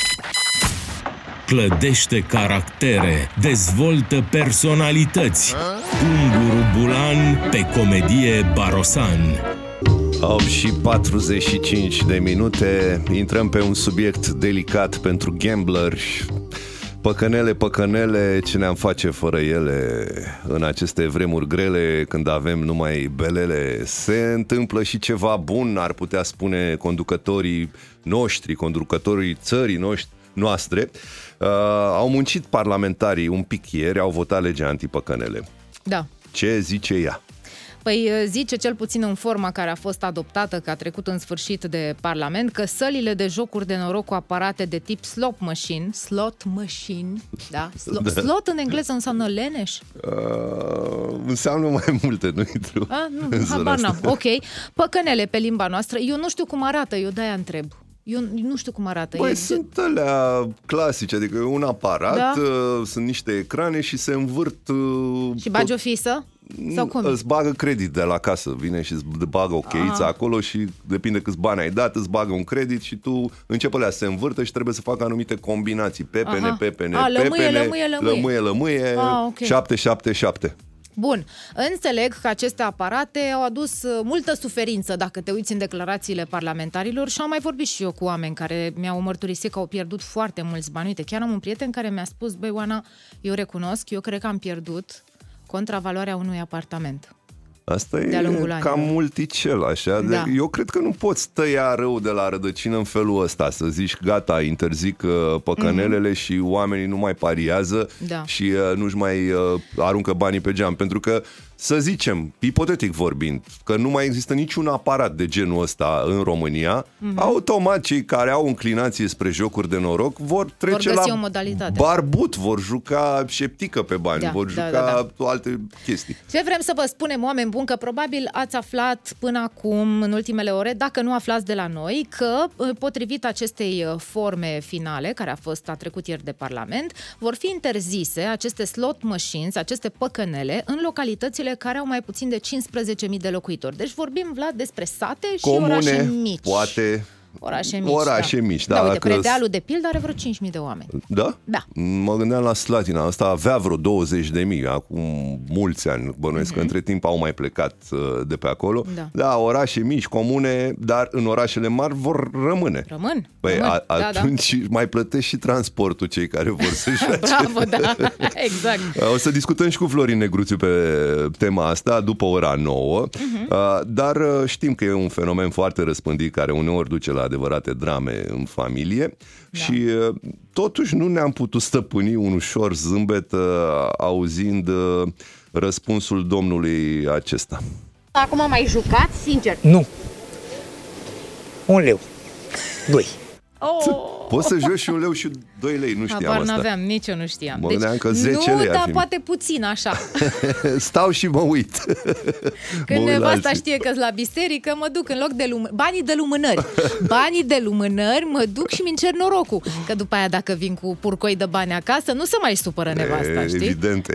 Clădește caractere, dezvoltă personalități. Unguru Bulan pe Comedie Barosan. 8 și 45 de minute. Intrăm pe un subiect delicat pentru gambleri. Păcănele, ce ne-am face fără ele în aceste vremuri grele, când avem numai belele? Se întâmplă și ceva bun, ar putea spune conducătorii noștri, conducătorii țării noastre. Au muncit parlamentarii un pic ieri, au votat legea antipăcănele. Da. Ce zice ea? Păi zice cel puțin în forma care a fost adoptată, că a trecut în sfârșit de Parlament, că sălile de jocuri de noroc cu aparate de tip slot machine, da? Slot în engleză înseamnă leneș? Înseamnă mai multe, nu intru. Nu, habar n-am. Ok. Păcănele pe limba noastră, eu nu știu cum arată, eu de-aia întreb. Eu nu știu cum arată. Băi, sunt alea clasice, adică e un aparat, da? Sunt niște ecrane și se învârt... Și bagi o fisă? Sau cum? Îți bagă credit de la casă, vine și îți bagă o cheiță acolo și depinde câți bani ai dat, îți bagă un credit și tu începe alea să se învârtă și trebuie să facă anumite combinații. Pepene, lămâie, okay. 777. Bun, înțeleg că aceste aparate au adus multă suferință, dacă te uiți în declarațiile parlamentarilor, și am mai vorbit și eu cu oameni care mi-au mărturisit că au pierdut foarte mulți bani. Uite, chiar am un prieten care mi-a spus: băi, Oana, eu recunosc, eu cred că am pierdut contravaloarea unui apartament. Asta e cam multicel, așa. Da. Eu cred că nu poți tăia rău de la rădăcină în felul ăsta, să zici gata, interzic păcănelele și oamenii nu mai pariază și nu-și mai aruncă banii pe geam. Pentru că, să zicem, ipotetic vorbind, că nu mai există niciun aparat de genul ăsta în România, automat cei care au înclinație spre jocuri de noroc vor trece la barbut, vor juca șeptică pe bani, vor juca alte chestii. Ce vrem să vă spunem, oameni buni, că probabil ați aflat până acum, în ultimele ore, dacă nu aflați de la noi, că potrivit acestei forme finale, care a trecut ieri de Parlament, vor fi interzise aceste slot machines, aceste păcănele, în localitățile care au mai puțin de 15.000 de locuitori. Deci vorbim, Vlad, despre sate și comune, orașe mici. Poate... Orașe mici, da. Uite, Predealul, de pildă, are vreo 5.000 de oameni. Da? Da. Mă gândeam la Slatina, asta avea vreo 20.000, acum mulți ani, bănuiesc că între timp au mai plecat de pe acolo. Da, orașe mici, comune, dar în orașele mari vor rămâne. Rămân. Păi atunci mai plătesc și transportul cei care vor să-și face. Bravo, da, exact. O să discutăm și cu Florin Negruțiu pe tema asta după ora 9, dar știm că e un fenomen foarte răspândit care uneori duce la adevărate drame în familie și totuși nu ne-am putut stăpâni un ușor zâmbet auzind răspunsul domnului acesta. Acum am mai jucat, sincer? Nu. 1 leu. 2. Poți să joci și 1 leu și 2 lei, nu știam asta. N-aveam, nici eu nu știam. Mă gândeam că 10 lei. Nu, dar poate puțin așa. Stau și mă uit. Când nevasta știe că-s la biserică, mă duc în loc de banii de lumânări. Banii de lumânări mă duc și mi-ncer norocul. Că după aia dacă vin cu purcoi de bani acasă, nu se mai supără nevasta, știi? Evident.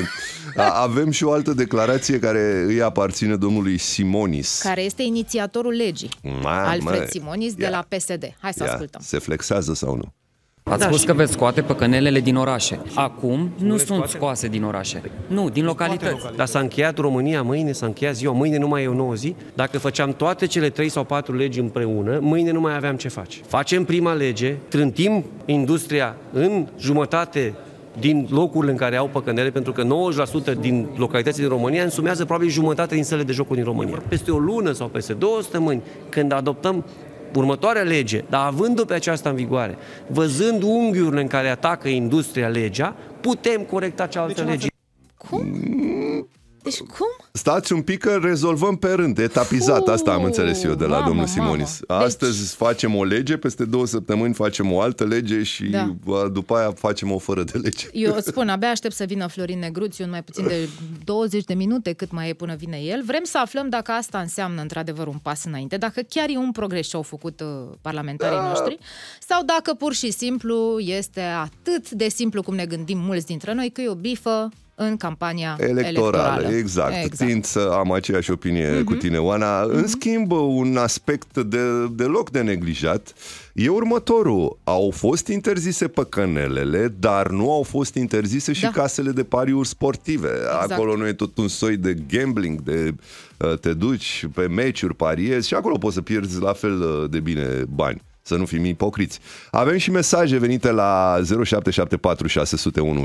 Avem și o altă declarație care îi aparține domnului Simonis. Care este inițiatorul legii. Alfred Simonis de la PSD. Hai să ascultăm. Se flexează sau nu? Ați spus că veți scoate păcănelele din orașe. Acum nu sunt scoase din orașe. Nu, din localități. Dar s-a încheiat România mâine, s-a încheiat ziua. Mâine nu mai e o nouă zi. Dacă făceam toate cele 3 sau 4 legi împreună, mâine nu mai aveam ce face. Facem prima lege, trântim industria în jumătate din locurile în care au păcănele, pentru că 90% din localitățile din România însumează probabil jumătate din sălile de jocuri din România. Peste o lună sau peste 2 săptămâni, când adoptăm următoarea lege, dar având-o pe aceasta în vigoare, văzând unghiurile în care atacă industria legea, putem corecta cealaltă lege. Cum? Deci cum? Stați un pic că rezolvăm pe rând, etapizat. Asta am înțeles eu de la domnul Simonis. Astăzi facem o lege, peste 2 săptămâni facem o altă lege și după aia facem o fără de lege. Eu spun, abia aștept să vină Florin Negruțiu în mai puțin de 20 de minute, cât mai e până vine el. Vrem să aflăm dacă asta înseamnă într-adevăr un pas înainte, dacă chiar e un progres ce au făcut parlamentarii noștri, sau dacă pur și simplu este atât de simplu cum ne gândim mulți dintre noi, că e o bifă în campania electorală. Exact. Tind să am aceeași opinie cu tine, Oana. În schimb, un aspect deloc de neglijat e următorul. Au fost interzise păcănelele, dar nu au fost interzise și casele de pariuri sportive. Exact. Acolo nu e tot un soi de gambling, de te duci pe meciuri, pariezi și acolo poți să pierzi la fel de bine bani. Să nu fim ipocriți. Avem și mesaje venite la 0774 601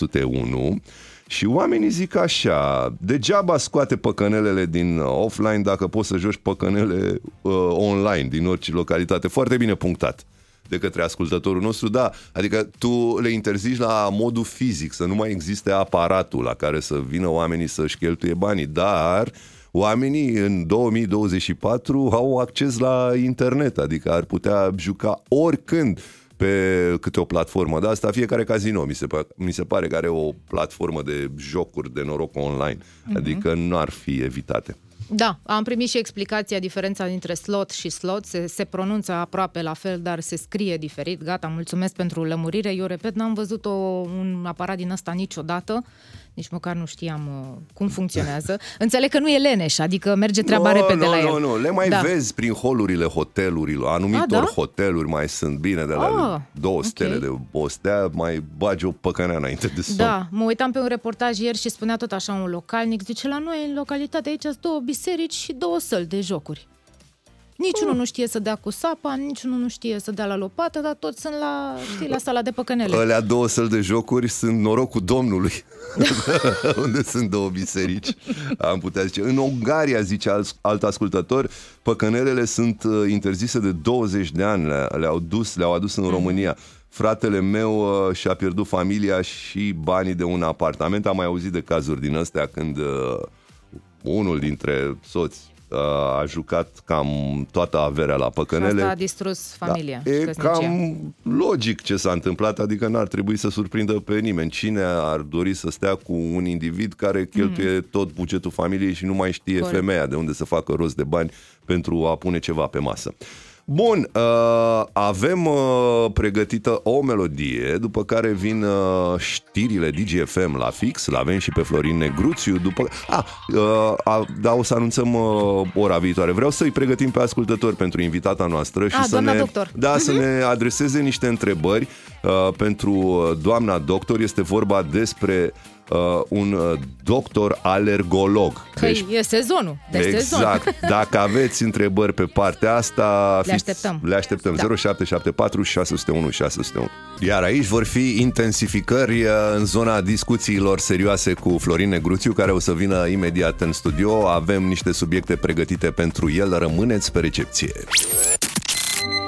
601 și oamenii zic așa: degeaba scoate păcănelele din offline dacă poți să joci păcănele online din orice localitate. Foarte bine punctat de către ascultătorul nostru, da, adică tu le interzici la modul fizic, să nu mai existe aparatul la care să vină oamenii să-și cheltuie banii, dar oamenii în 2024 au acces la internet, adică ar putea juca oricând pe câte o platformă de asta, fiecare casino mi se pare că are o platformă de jocuri de noroc online, adică nu ar fi evitate. Da, am primit și explicația, diferența dintre slot și slot, se pronunță aproape la fel, dar se scrie diferit. Gata, mulțumesc pentru lămurire. Eu repet, n-am văzut un aparat din ăsta niciodată, nici măcar nu știam cum funcționează. Înțeleg că nu e leneș, adică merge treaba repede la el. Nu, le mai vezi prin holurile hotelurilor, anumitor hoteluri mai sunt bine de la 2 stele de o stea, mai bagi o păcănea înainte de somn. Da, mă uitam pe un reportaj ieri și spunea tot așa un localnic, zice, la noi în localitate aici sunt 2 biserici și 2 săli de jocuri. Niciunul nu știe să dea cu sapa, niciunul nu știe să dea la lopată, dar toți sunt la sala de păcănele. Alea 2 săli de jocuri sunt norocul Domnului, unde sunt 2 biserici. Am putea zice. În Ungaria, zice alt ascultător, păcănelele sunt interzise de 20 de ani, le-au adus în România. Fratele meu și-a pierdut familia și banii de un apartament. Am mai auzit de cazuri din astea când unul dintre soți a jucat cam toată averea la păcănele. Asta a distrus familia. Da, e cam logic ce s-a întâmplat, adică n-ar trebui să surprindă pe nimeni. Cine ar dori să stea cu un individ care cheltuie tot bugetul familiei și nu mai știe femeia de unde să facă rost de bani pentru a pune ceva pe masă? Bun, avem pregătită o melodie, după care vin știrile DGFM la fix, l-avem și pe Florin Negruțiu, o să anunțăm ora viitoare. Vreau să-i pregătim pe ascultători pentru invitata noastră și să ne adreseze niște întrebări pentru doamna doctor. Este vorba despre un doctor alergolog. Deci, e sezonul. Exact. Dacă aveți întrebări pe partea asta, le așteptăm. Da. 0774 601 601. Iar aici vor fi intensificări în zona discuțiilor serioase cu Florin Negruțiu, care o să vină imediat în studio. Avem niște subiecte pregătite pentru el. Rămâneți pe recepție.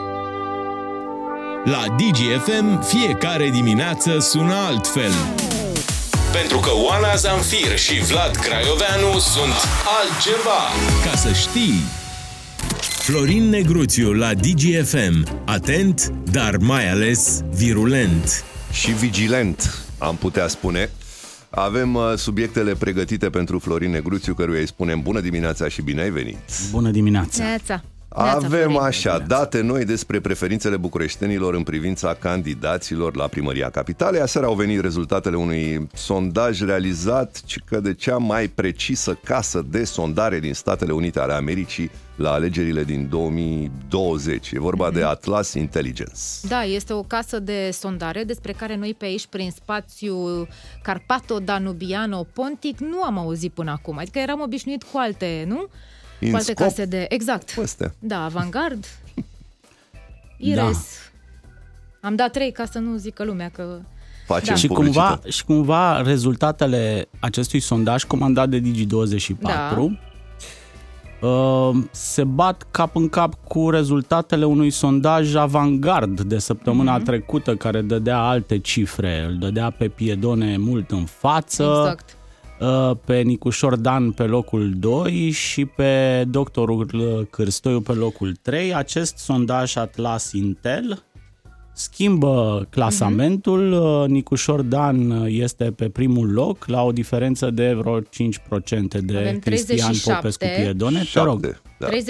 La DGFM fiecare dimineață sună altfel. Pentru că Oana Zamfir și Vlad Craioveanu sunt altceva. Ca să știi. Florin Negruțiu la DGFM. Atent, dar mai ales virulent. Și vigilent, am putea spune. Avem subiectele pregătite pentru Florin Negruțiu, căruia îi spunem bună dimineața și bine ai venit. Bună dimineața. Avem așa date noi despre preferințele bucureștenilor în privința candidaților la Primăria Capitalei. Aseară au venit rezultatele unui sondaj realizat de cea mai precisă casă de sondare din Statele Unite ale Americii la alegerile din 2020. E vorba de Atlas Intelligence. Da, este o casă de sondare despre care noi pe aici, prin spațiul Carpato-Danubiano-Pontic, nu am auzit până acum. Adică eram obișnuit cu alte, nu? Cu alte case de... Exact. Păste. Da, Avantgard, Ires. Da. Am dat 3 ca să nu zică lumea că... Facem și cumva rezultatele acestui sondaj comandat de Digi24 se bat cap în cap cu rezultatele unui sondaj Avantgard de săptămâna trecută, care dădea alte cifre. Îl dădea pe Piedone mult în față. Exact. Pe Nicușor Dan pe locul 2 și pe doctorul Cârstoiu pe locul 3. Acest sondaj Atlas Intel schimbă clasamentul. Nicușor Dan este pe primul loc la o diferență de vreo 5% de avem Cristian 37, Popescu Piedone. Te rog.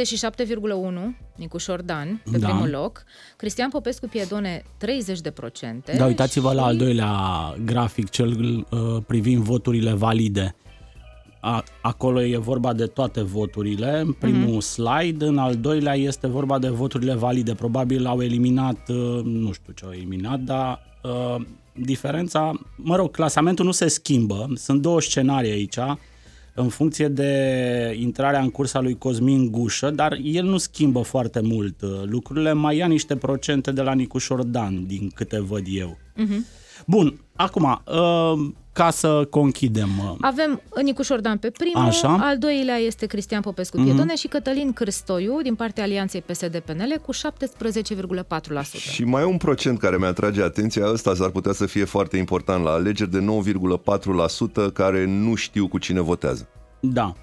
37,1 Nicușor Dan pe primul loc, Cristian Popescu Piedone 30%. Da, uitați-vă la al doilea grafic, cel privind voturile valide. Acolo e vorba de toate voturile. În primul slide, în al doilea este vorba de voturile valide. Probabil au eliminat, nu știu ce au eliminat, dar diferența, clasamentul nu se schimbă. Sunt 2 scenarii aici, în funcție de intrarea în cursa lui Cosmin Gușă, dar el nu schimbă foarte mult lucrurile, mai ia niște procente de la Nicușor Dan, din câte văd eu. Bun, acum, ca să conchidem. Avem Nicușor Dan pe primul, al doilea este Cristian Popescu Piedone și Cătălin Cârstoiu din partea Alianței PSD-PNL cu 17,4%. Și mai e un procent care mi-atrage atenția, ăsta s-ar putea să fie foarte important la alegeri, de 9,4% care nu știu cu cine votează. Da.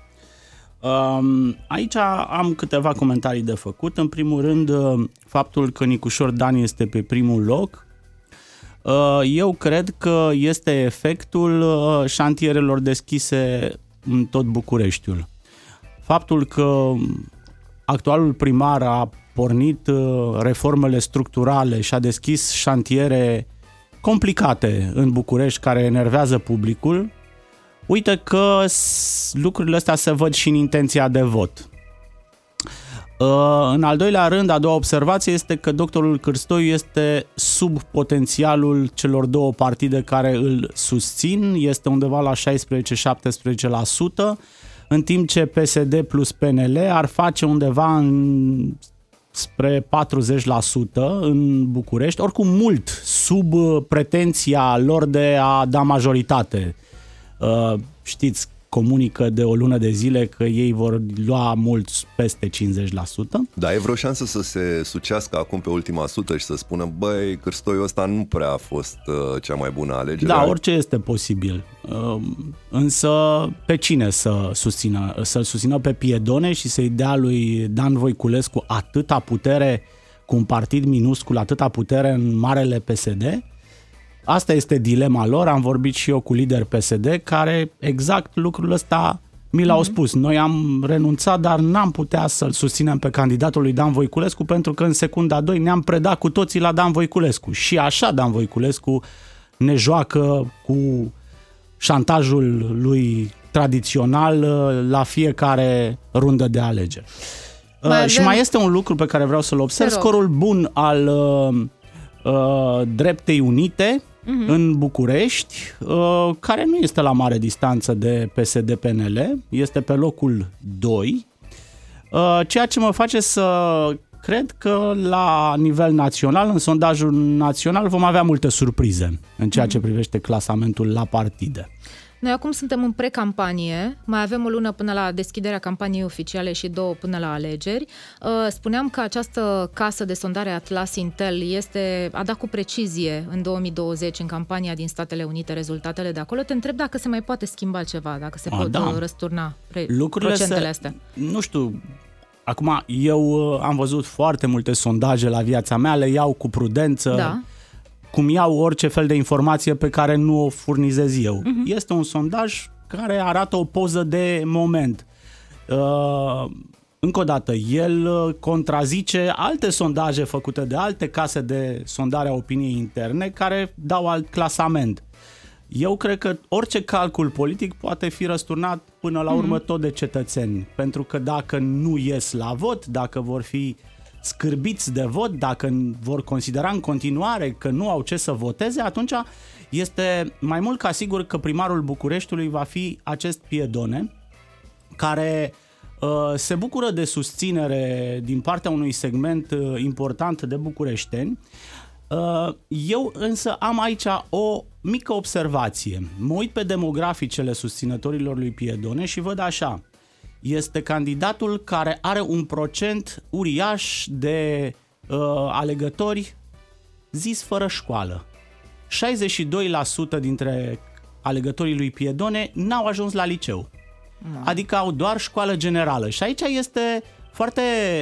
Aici am câteva comentarii de făcut. În primul rând, faptul că Nicușor Dan este pe primul loc, eu cred că este efectul șantierelor deschise în tot Bucureștiul. Faptul că actualul primar a pornit reformele structurale și a deschis șantiere complicate în București care enervează publicul, uite că lucrurile astea se văd și în intenția de vot. În al doilea rând, a doua observație este că doctorul Cârstoiu este sub potențialul celor două partide care îl susțin, este undeva la 16-17%, în timp ce PSD plus PNL ar face undeva spre 40% în București, oricum mult sub pretenția lor de a da majoritate. Știți, comunică de o lună de zile că ei vor lua mult peste 50%. Da, e vreo șansă să se sucească acum pe ultima sută și să spună, băi, Cârstoiul ăsta nu prea a fost cea mai bună alegere. Da, orice este posibil. Însă pe cine să susțină? Să-l susțină pe Piedone și să-i dea lui Dan Voiculescu atâta putere, cu un partid minuscul, atâta putere în marele PSD? Asta este dilema lor, am vorbit și eu cu lideri PSD care exact lucrul ăsta mi l-au spus. Noi am renunțat, dar n-am putea să-l susținem pe candidatul lui Dan Voiculescu pentru că în secunda 2 ne-am predat cu toții la Dan Voiculescu. Și așa Dan Voiculescu ne joacă cu șantajul lui tradițional la fiecare rundă de alegeri. Și mai este un lucru pe care vreau să-l observ, scorul bun al Dreptei Unite în București, care nu este la mare distanță de PSD-PNL, este pe locul 2, ceea ce mă face să cred că la nivel național, în sondajul național, vom avea multe surprize în ceea ce privește clasamentul la partide. Noi acum suntem în pre-campanie, mai avem o lună până la deschiderea campaniei oficiale și 2 până la alegeri. Spuneam că această casă de sondare Atlas Intel a dat cu precizie în 2020 în campania din Statele Unite rezultatele de acolo. Te întreb dacă se mai poate schimba ceva, dacă se pot răsturna procentele astea. Nu știu, acum eu am văzut foarte multe sondaje la viața mea, le iau cu prudență. Da. Cum iau orice fel de informație pe care nu o furnizez eu. Este un sondaj care arată o poză de moment. Încă o dată, el contrazice alte sondaje făcute de alte case de sondare a opiniei interne care dau alt clasament. Eu cred că orice calcul politic poate fi răsturnat până la urmă tot de cetățeni. Pentru că dacă nu ies la vot, dacă vor fi scârbiți de vot, dacă vor considera în continuare că nu au ce să voteze, atunci este mai mult ca sigur că primarul Bucureștiului va fi acest Piedone, care se bucură de susținere din partea unui segment important de bucureșteni. Eu însă am aici o mică observație. Mă uit pe demograficele susținătorilor lui Piedone și văd așa: este candidatul care are un procent uriaș de alegători zis fără școală. 62% dintre alegătorii lui Piedone n-au ajuns la liceu. Adică au doar școală generală. Și aici este foarte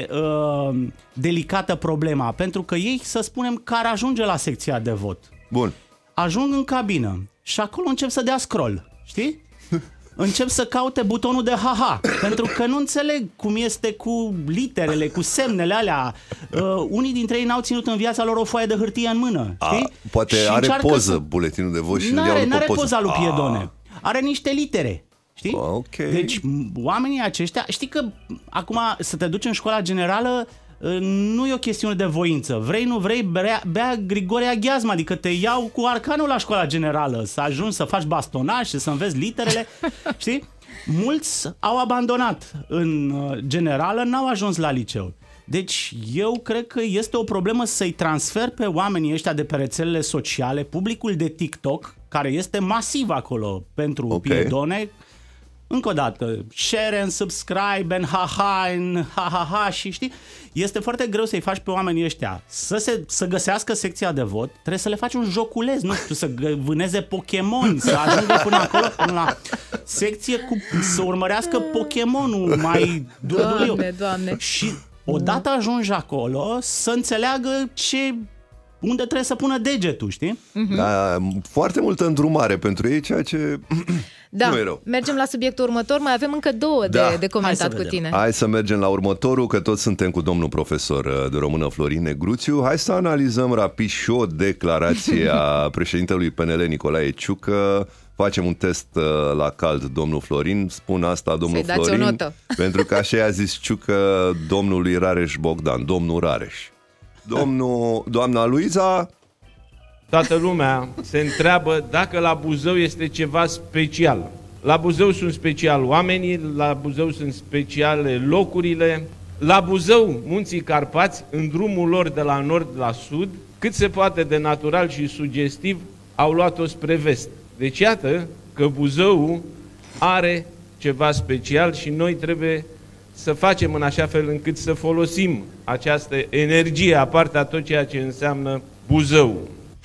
delicată problema, pentru că ei, să spunem, că ar ajunge la secția de vot. Bun. Ajung în cabină și acolo încep să dea scroll, știi? Încep să caute butonul de ha-ha, pentru că nu înțeleg cum este cu literele, cu semnele alea. Unii dintre ei n-au ținut în viața lor o foaie de hârtie în mână, știi? Poate și are poză buletinul de vot și n-are poza lui Piedone. Are niște litere, știi? Okay. Deci oamenii aceștia, știi că acum să te duci în școala generală nu e o chestiune de voință. Vrei, nu vrei, bea Grigore Aghiazma, adică te iau cu arcanul la școala generală, să ajungi să faci bastonaj și să înveți literele, știi? Mulți au abandonat în generală, n-au ajuns la liceu. Deci eu cred că este o problemă să-i transfer pe oamenii ăștia de pe rețelele sociale, publicul de TikTok, care este masiv acolo pentru Piedone. Încă o dată, share and subscribe and ha-ha și știi, este foarte greu să-i faci pe oamenii ăștia să găsească secția de vot, trebuie să le faci un joculeț, nu știu, să vâneze Pokémon, să ajungă până acolo, până la secție să urmărească Pokémonul mai durduliu. Doamne. Și odată ajungi acolo să înțeleagă unde trebuie să pună degetul, știi? Da, foarte multă îndrumare pentru ei, ceea ce nu e rău. Mergem la subiectul următor, mai avem încă 2 de comentat cu tine. Hai să mergem la următorul, că toți suntem cu domnul profesor de română Florin Negruțiu. Hai să analizăm rapid și o declarație a președintelui PNL Nicolae Ciucă. Facem un test la cald, domnul Florin. Spun asta, domnul Să-i dați Florin, o notă. pentru că așa i-a zis Ciucă domnului Rareș Bogdan, domnul Rareș. Doamna Luiza. Toată lumea se întreabă dacă la Buzău este ceva special. La Buzău sunt special oamenii, la Buzău sunt speciale locurile. La Buzău, Munții Carpați, în drumul lor de la nord la sud, cât se poate de natural și sugestiv, au luat-o spre vest. Deci iată că Buzău are ceva special și noi trebuie să facem în așa fel încât să folosim această energie, aparte a tot ceea ce înseamnă Buzău.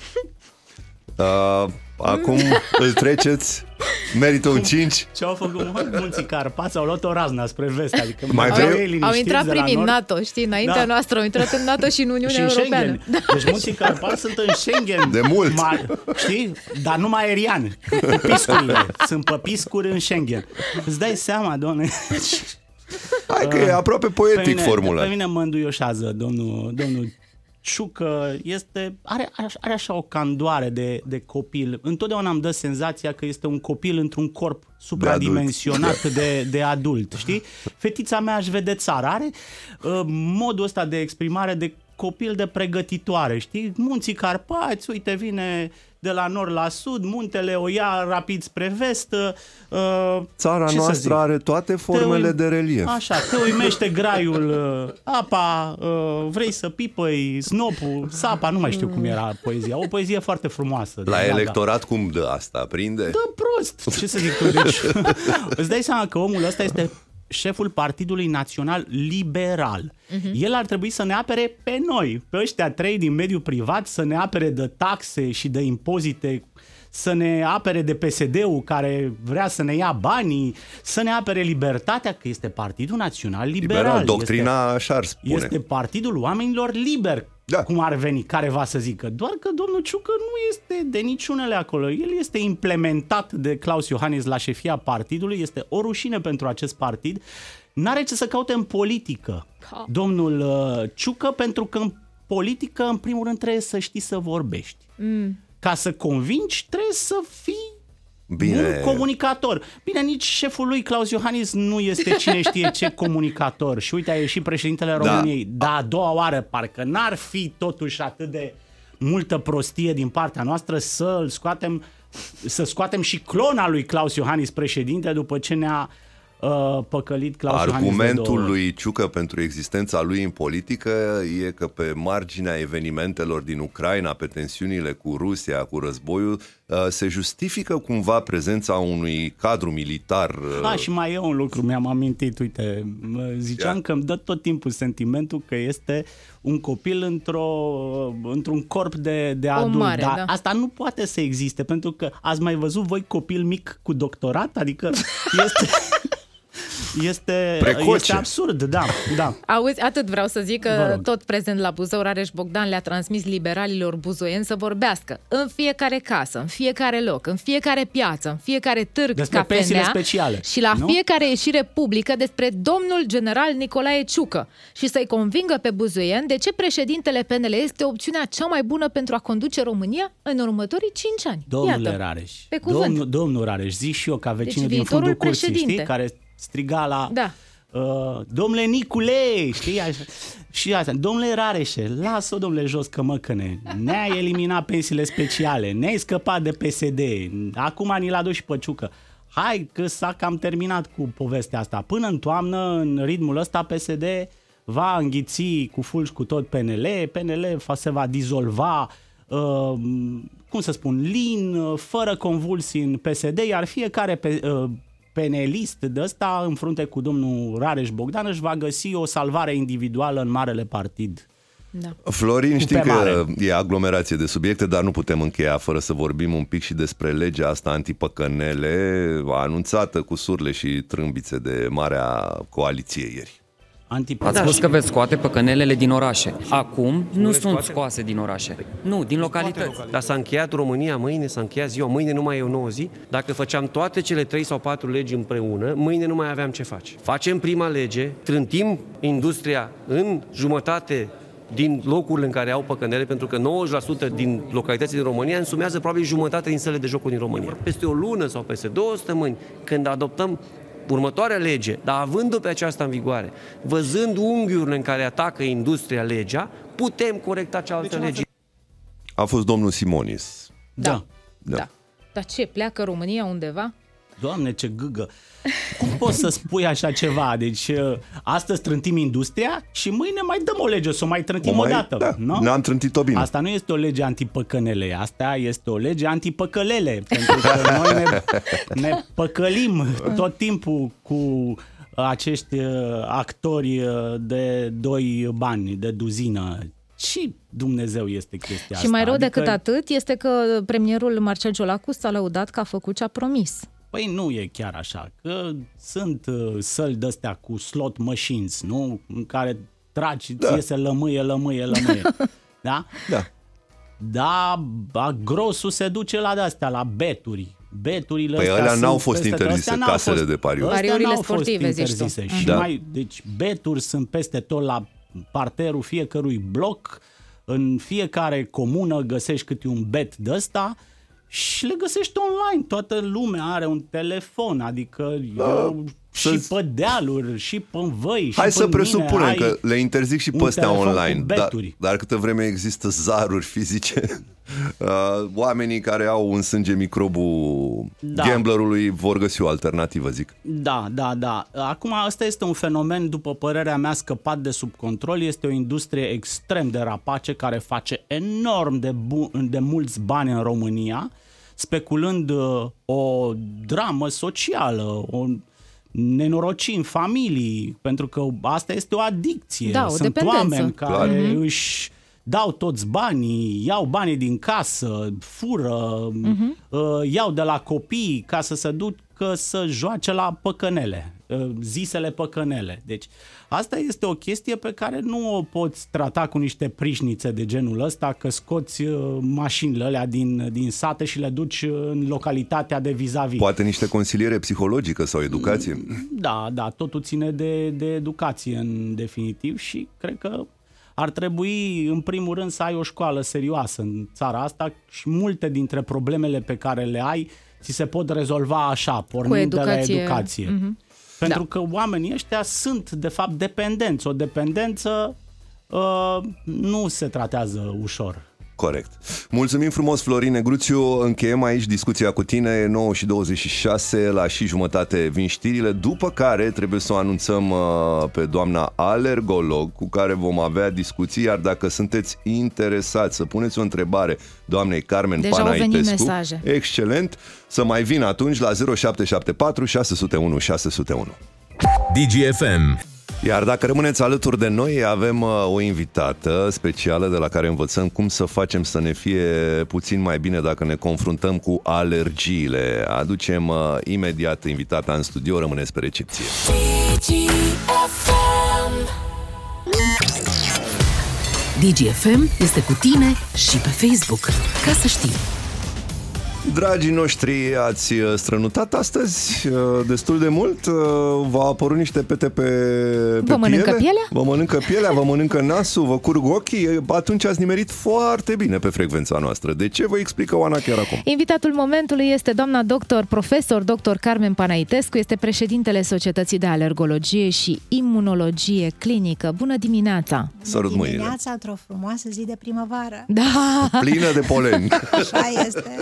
Acum îl treceți, merită un 5. Ce-au făcut Munții Carpați? Au luat o razna spre vest, adică au intrat primii în NATO, știi, înaintea noastră, au intrat în NATO și în Uniunea Europeană. Deci Munții Carpați sunt în Schengen. De mult. Știi? Dar numai aerian, cu piscurile. Sunt pe piscuri în Schengen. Îți dai seama, doamne? Hai că e aproape poetic formula. Pe mine mă înduioșează domnul Ciucă, are așa o candoare de copil. Întotdeauna îmi dă senzația că este un copil într-un corp supradimensionat de adult, știi? Fetița mea își vede țara, are modul ăsta de exprimare de copil de pregătitoare, știi? Munții Carpați, uite, vine de la nord la sud, muntele o ia rapid spre vest. Țara noastră are toate formele de relief. Așa, te uimește graiul, apa, vrei să pipăi, snopul, sapa, nu mai știu cum era poezia. O poezie foarte frumoasă. La electorat cum dă asta? Prinde? Dă prost! Ce să zic? Deci, îți dai seama că omul ăsta este șeful Partidului Național Liberal. El ar trebui să ne apere pe noi, pe ăștia 3 din mediul privat, să ne apere de taxe și de impozite, să ne apere de PSD-ul care vrea să ne ia banii, să ne apere libertatea, că este Partidul Național Liberal. Doctrina așa ar spune. Este partidul oamenilor liberi, cum ar veni, care va să zică. Doar că domnul Ciucă nu este de niciunele acolo. El este implementat de Claus Iohannis la șefia partidului, este o rușine pentru acest partid. N-are ce să caute în politică, domnul Ciucă, pentru că în politică, în primul rând, trebuie să știi să vorbești. Ca să convingi, trebuie să fii un comunicator. Bine, nici șeful lui, Claus Iohannis, nu este cine știe ce comunicator. Și uite, a ieșit președintele României. Da, a doua oară, parcă n-ar fi totuși atât de multă prostie din partea noastră să scoatem și clona lui Claus Iohannis președinte după ce ne-a păcălit Claus Iohannis. Argumentul lui Ciucă pentru existența lui în politică e că pe marginea evenimentelor din Ucraina, pe tensiunile cu Rusia, cu războiul, se justifică cumva prezența unui cadru militar. Și mai e un lucru, mi-am amintit, uite, ziceam că îmi dă tot timpul sentimentul că este un copil într-un corp de adult. Mare, dar da. asta nu poate să existe, pentru că ați mai văzut voi copil mic cu doctorat? Adică este absurd, da. Auzi, atât vreau să zic că tot prezent la Buzău, Rareș Bogdan le-a transmis liberalilor buzoieni să vorbească în fiecare casă, în fiecare loc, în fiecare piață, în fiecare târg, despre pensiile speciale și la fiecare ieșire publică despre domnul general Nicolae Ciucă și să-i convingă pe buzoieni de ce președintele PNL este opțiunea cea mai bună pentru a conduce România în următorii 5 ani. Domnule Rareș, pe cuvânt. Domnul Rareș, zic și eu ca vecinul din fundul curții, știi, care striga la domnule Nicule, știi? Și asta, domnule Rareșe, lasă-o, domnule, jos că măcăne, ne-ai eliminat pensiile speciale, ne-ai scăpat de PSD, acum ni l-a dus și pe Ciucă. Hai că s-a cam terminat cu povestea asta. Până în toamnă, în ritmul ăsta, PSD va înghiți cu fulgi cu tot PNL se va dizolva, cum să spun, lin, fără convulsii în PSD, iar fiecare penelist de ăsta, în frunte cu domnul Rareș Bogdan, își va găsi o salvare individuală în marele partid. Da. Florin, știi că e aglomerație de subiecte, dar nu putem încheia fără să vorbim un pic și despre legea asta antipăcănele, anunțată cu surle și trâmbițe de Marea Coaliție ieri. Ați spus că veți scoate păcănelele din orașe. Acum nu sunt scoase din orașe. Nu, din localități. Dar s-a încheiat România mâine, s-a încheiat ziua. Mâine nu mai e o nouă zi. Dacă făceam toate cele 3 sau 4 legi împreună, mâine nu mai aveam ce face. Facem prima lege, trântim industria în jumătate din locurile în care au păcănele, pentru că 90% din localitățile din România însumează probabil jumătate din sălile de jocuri din România. Peste o lună sau peste 2 săptămâni, când adoptăm următoarea lege, dar având-o pe aceasta în vigoare, văzând unghiurile în care atacă industria legea, putem corecta cealaltă lege. A fost domnul Simonis. Da. Dar ce, pleacă România undeva? Doamne, ce gâgă! Cum poți să spui așa ceva? Deci astăzi trântim industria și mâine mai dăm o lege, să o mai trântim o dată. Da, nu? Ne-am trântit-o bine. Asta nu este o lege antipăcănele, asta este o lege antipăcălele, pentru că noi ne păcălim tot timpul cu acești actori de 2 bani, de duzină. Și Dumnezeu este chestia asta. Și mai rău decât atât este că premierul Marcel Ciolacu s-a lăudat că a făcut ce a promis. Păi nu e chiar așa, că sunt săli de-astea cu slot machines, nu? În care tragi, ție se lămâie. Da? Da. Da, grosul se duce la de-astea, la beturi. Beturile păi alea n-au fost interzise, casele de pariuri. Pariurile sportive, zici tu. Și deci beturi sunt peste tot la parterul fiecărui bloc, în fiecare comună găsești câte un bet de ăsta și le găsești online. Toată lumea are un telefon, adică eu Și pe dealuri, și pe văi. Hai și să presupunem că le interzic și pe astea online, dar câtă vreme există zaruri fizice, oamenii care au în sânge microbul gamblerului vor găsi o alternativă, zic. Da. Acum, ăsta este un fenomen, după părerea mea, scăpat de sub control. Este o industrie extrem de rapace care face enorm de mulți bani în România, speculând o dramă socială, o nenorociri în familii, pentru că asta este o adicție. Da, Sunt dependență. oameni care își dau toți banii, iau banii din casă, fură, iau de la copii ca să se ducă să joace la păcănele, zisele păcănele. Deci asta este o chestie pe care nu o poți trata cu niște prișnițe de genul ăsta, că scoți mașinile alea din sate și le duci în localitatea de vis-a-vis. Poate niște consiliere psihologică sau educație? Da, totul ține de educație în definitiv și cred că ar trebui, în primul rând, să ai o școală serioasă în țara asta și multe dintre problemele pe care le ai ți se pot rezolva așa, pornind de la educație. Pentru că oamenii ăștia sunt, de fapt, dependenți. O dependență nu se tratează ușor. Corect. Mulțumim frumos, Florin Negruțiu. Încheiem aici discuția cu tine. 9:26, la și jumătate vin știrile, după care trebuie să o anunțăm pe doamna alergolog, cu care vom avea discuții, iar dacă sunteți interesați să puneți o întrebare doamnei Carmen Panaitescu, excelent, să mai vină atunci la 0774 601 601. DGFM. Iar dacă rămâneți alături de noi, avem o invitată specială de la care învățăm cum să facem să ne fie puțin mai bine dacă ne confruntăm cu alergiile. Aducem imediat invitata în studio, rămâneți pe recepție. DGFM este cu tine și pe Facebook. Ca să știi. Dragii noștri, ați strănutat astăzi destul de mult. V-au apărut niște pete pe Vă mănâncă pielea? Vă mănâncă pielea, vă mănâncă nasul, vă curg ochii. Atunci ați nimerit foarte bine pe frecvența noastră. De ce? Vă explică Oana chiar acum. Invitatul momentului este doamna profesor dr. Carmen Panaitescu, este președintele Societății de Alergologie și Imunologie Clinică. Bună dimineața! Sărut mâinile! Dimineața, într-o frumoasă zi de primăvară. Da! Plină de polen. Așa este.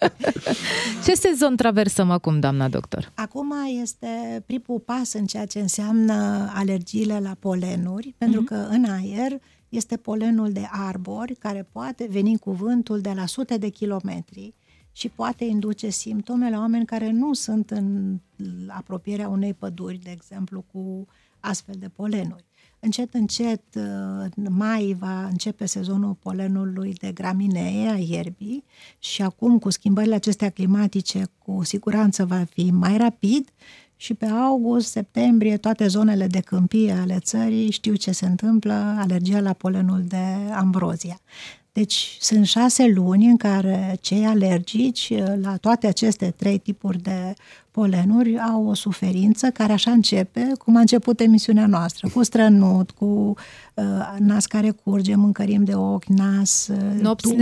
Ce sezon traversăm acum, doamna doctor? Acum este primul pas în ceea ce înseamnă alergiile la polenuri, pentru că în aer este polenul de arbori care poate veni cu vântul de la sute de kilometri și poate induce simptome la oameni care nu sunt în apropierea unei păduri, de exemplu, cu astfel de polenuri. Încet, în mai va începe sezonul polenului de graminee, a ierbii, și acum, cu schimbările acestea climatice, cu siguranță va fi mai rapid și pe august, septembrie, toate zonele de câmpie ale țării știu ce se întâmplă, alergia la polenul de ambrozia. Deci sunt 6 luni în care cei alergici la toate aceste 3 tipuri de polenuri au o suferință care așa începe, cum a început emisiunea noastră, cu strănut, cu nas care curge, mâncărim de ochi, nas, nopți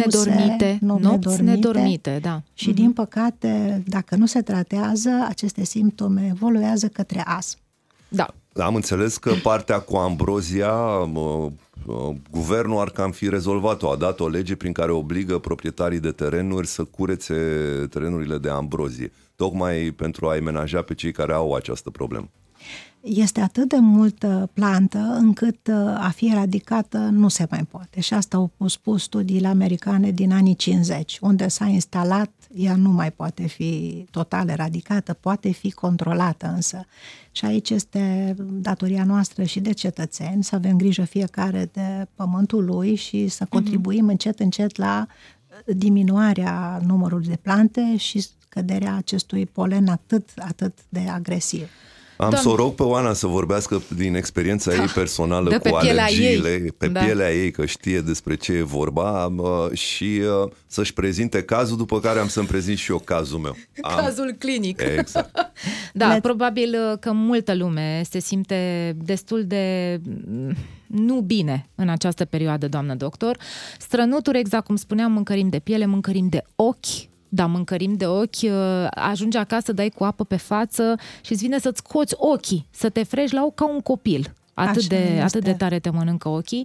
nedormite, da. Și din păcate, dacă nu se tratează, aceste simptome evoluează către astm. Da. Am înțeles că partea cu ambrozia, guvernul ar cam fi rezolvat-o. A dat o lege prin care obligă proprietarii de terenuri să curețe terenurile de ambrozie, tocmai pentru a-i menaja pe cei care au această problemă. Este atât de multă plantă încât a fi eradicată nu se mai poate. Și asta au spus studiile americane din anii 50, unde s-a instalat, ea nu mai poate fi total eradicată, poate fi controlată însă. Și aici este datoria noastră și de cetățeni să avem grijă fiecare de pământul lui și să contribuim încet la diminuarea numărului de plante și scăderea acestui polen atât de agresiv. Am să o rog pe Oana să vorbească din experiența ei personală cu alergiile, pe pielea ei, că știe despre ce e vorba, și să-și prezinte cazul, după care am să-mi prezint și eu cazul meu. Cazul clinic. Exact. Da, probabil că multă lume se simte destul de nu bine în această perioadă, doamnă doctor. Strănuturi, exact cum spuneam, mâncărim de piele, mâncărim de ochi, da mâncărim de ochi, ajungi acasă, dai cu apă pe față și îți vine să-ți scoți ochii, să te freji ca un copil. Atât de tare te mănâncă ochii.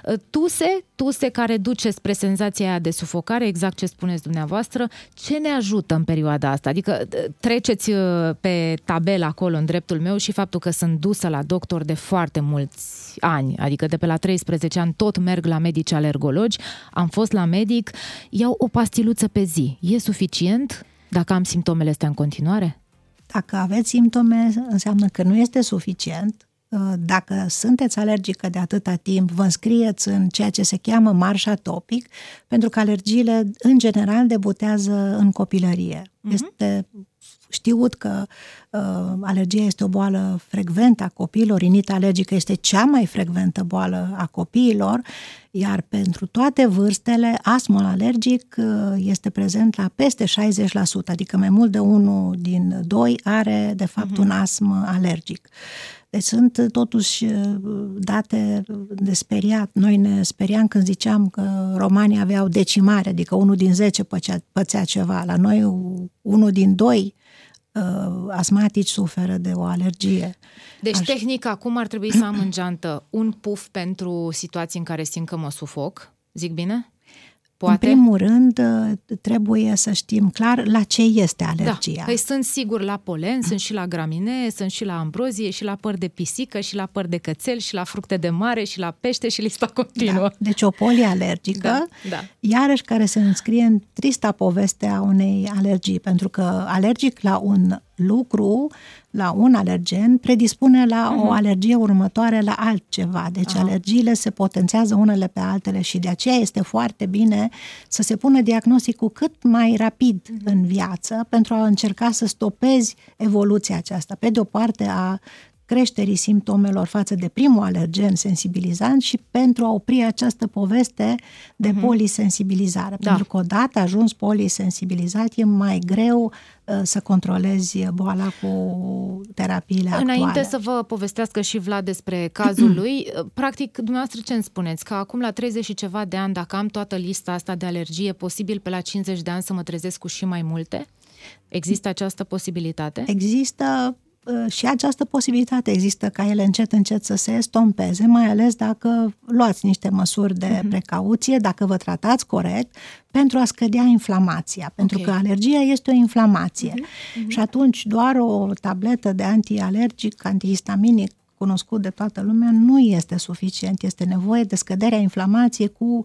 Tuse care duce spre senzația aia de sufocare, exact ce spuneți dumneavoastră. Ce ne ajută în perioada asta? Adică treceți pe tabel acolo în dreptul meu și faptul că sunt dusă la doctor de foarte mulți ani, adică de pe la 13 ani tot merg la medici alergologi, am fost la medic, iau o pastiluță pe zi. E suficient dacă am simptomele astea în continuare? Dacă aveți simptome, înseamnă că nu este suficient. Dacă sunteți alergică de atâta timp, vă înscrieți în ceea ce se cheamă marș atopic, pentru că alergiile, în general, debutează în copilărie. Este știut că alergia este o boală frecventă a copiilor, rinita alergică este cea mai frecventă boală a copiilor, iar pentru toate vârstele, astmul alergic este prezent la peste 60%, adică mai mult de 1 din 2 are, de fapt, un astm alergic. Deci sunt totuși date de speriat. Noi ne speriam când ziceam că romanii aveau decimare, adică 1 din 10 pățea ceva. La noi 1 din 2 asmatici suferă de o alergie. Deci tehnica, cum ar trebui să am în geantă? Un puf pentru situații în care simt că mă sufoc? Zic bine? Poate? În primul rând, trebuie să știm clar la ce este alergia. Da, păi sunt sigur la polen, sunt și la graminee, sunt și la ambrozie, și la păr de pisică, și la păr de cățel, și la fructe de mare, și la pește, și lista continuă. Da. Deci o polialergică, iarăși care se înscrie în trista poveste a unei alergii, pentru că alergic la un lucru, la un alergen, predispune la o alergie următoare la altceva. Deci alergiile se potențează unele pe altele și de aceea este foarte bine să se pună diagnosticul cât mai rapid în viață pentru a încerca să stopezi evoluția aceasta. Pe de o parte a creșterii simptomelor față de primul alergen sensibilizant și pentru a opri această poveste de polisensibilizare. Pentru că odată ajuns polisensibilizat e mai greu să controlezi boala cu terapiile actuale. Înainte să vă povestească și Vlad despre cazul lui, practic, dumneavoastră ce îmi spuneți? Că acum la 30 și ceva de ani, dacă am toată lista asta de alergie, e posibil pe la 50 de ani să mă trezesc cu și mai multe? Există această posibilitate? Există și această posibilitate există ca ele încet să se estompeze, mai ales dacă luați niște măsuri de precauție, dacă vă tratați corect, pentru a scădea inflamația, pentru că alergia este o inflamație. Și atunci doar o tabletă de antialergic, antihistaminic, cunoscut de toată lumea, nu este suficient. Este nevoie de scăderea inflamației cu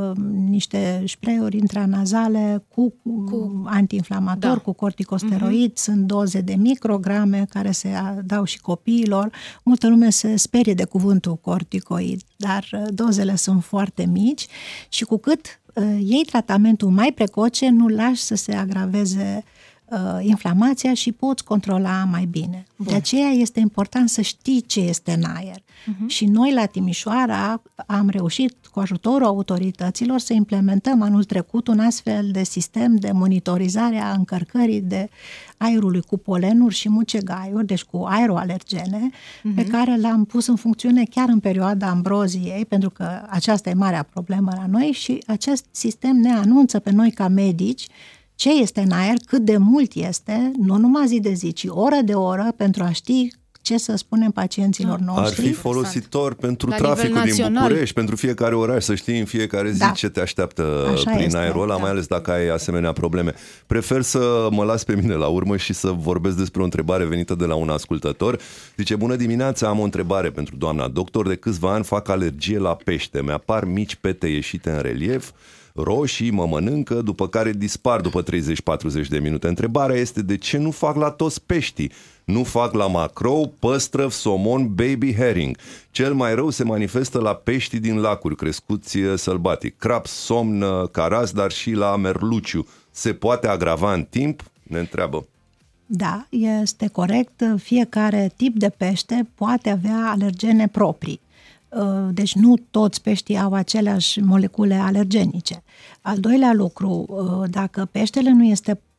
niște spray-uri intranazale, cu antiinflamator, cu corticosteroid. Sunt doze de micrograme care se dau și copiilor. Multă lume se sperie de cuvântul corticoid, dar dozele sunt foarte mici și cu cât iei tratamentul mai precoce, nu lași să se agraveze inflamația și poți controla mai bine. De aceea este important să știi ce este în aer. Și noi la Timișoara am reușit cu ajutorul autorităților să implementăm anul trecut un astfel de sistem de monitorizare a încărcării de aerului cu polenuri și mucegaiuri, deci cu aeroalergene, pe care l-am pus în funcțiune chiar în perioada ambroziei, pentru că aceasta e marea problemă la noi și acest sistem ne anunță pe noi ca medici ce este în aer, cât de mult este, nu numai zi de zi, ci oră de oră, pentru a ști ce să spunem pacienților noștri. Ar fi folositor pentru traficul din București, pentru fiecare oraș, să știi în fiecare zi ce te așteaptă prin aerul ăla, mai ales dacă ai asemenea probleme. Prefer să mă las pe mine la urmă și să vorbesc despre o întrebare venită de la un ascultător. Zice: bună dimineața, am o întrebare pentru doamna doctor. De câțiva ani fac alergie la pește. Mi-apar mici pete ieșite în relief, roșii, mă mănâncă, după care dispar după 30-40 de minute. Întrebarea este de ce nu fac la toți peștii? Nu fac la macrou, păstrăv, somon, baby herring. Cel mai rău se manifestă la peștii din lacuri crescuți sălbatic. Crab, somn, caraz, dar și la merluciu. Se poate agrava în timp? Ne întreabă. Da, este corect. Fiecare tip de pește poate avea alergene proprii. Deci nu toți peștii au aceleași molecule alergenice. Al doilea lucru, dacă peștele nu este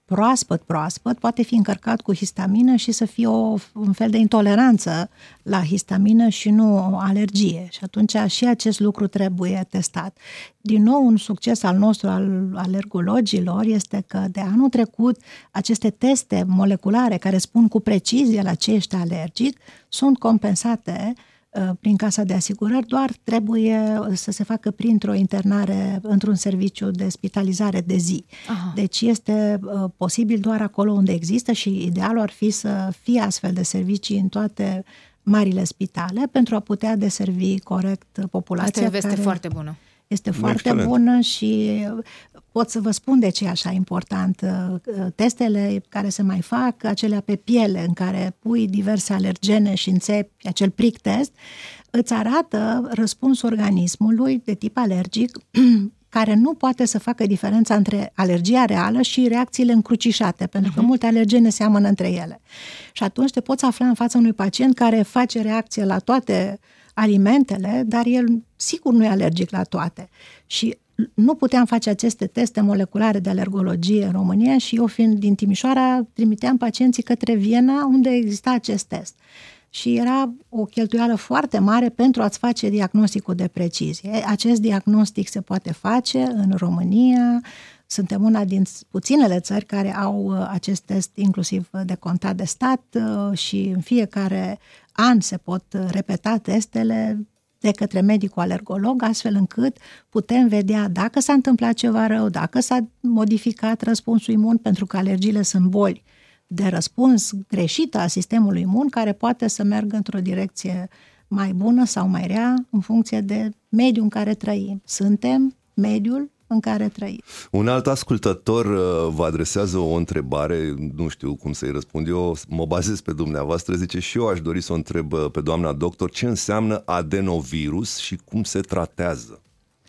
proaspăt, poate fi încărcat cu histamină și să fie un fel de intoleranță la histamină și nu o alergie. Și atunci și acest lucru trebuie testat. Din nou, un succes al nostru, al alergologilor, este că de anul trecut aceste teste moleculare care spun cu precizie la ce ești alergic sunt compensate prin Casa de Asigurări, doar trebuie să se facă printr-o internare într-un serviciu de spitalizare de zi. Aha. Deci este posibil doar acolo unde există și idealul ar fi să fie astfel de servicii în toate marile spitale pentru a putea deservi corect populația. Asta e o veste foarte bună. Este foarte bună și pot să vă spun de ce e așa important. Testele care se mai fac, acelea pe piele, în care pui diverse alergene și înțepi acel prick test, îți arată răspunsul organismului de tip alergic care nu poate să facă diferența între alergia reală și reacțiile încrucișate, pentru că multe alergene seamănă între ele. Și atunci te poți afla în fața unui pacient care face reacție la toate alimentele, dar el sigur nu e alergic la toate. Și nu puteam face aceste teste moleculare de alergologie în România și eu, fiind din Timișoara, trimiteam pacienții către Viena, unde exista acest test. Și era o cheltuială foarte mare pentru a-ți face diagnosticul de precizie. Acest diagnostic se poate face în România. Suntem una din puținele țări care au acest test inclusiv de contat de stat și în fiecare an se pot repeta testele de către medicul alergolog, astfel încât putem vedea dacă s-a întâmplat ceva rău, dacă s-a modificat răspunsul imun, pentru că alergiile sunt boli de răspuns greșită a sistemului imun, care poate să meargă într-o direcție mai bună sau mai rea, în funcție de mediul în care trăim. Suntem mediul în care trăim. Un alt ascultător vă adresează o întrebare, nu știu cum să-i răspund eu, mă bazez pe dumneavoastră, zice, și eu aș dori să o întreb pe doamna doctor ce înseamnă adenovirus și cum se tratează.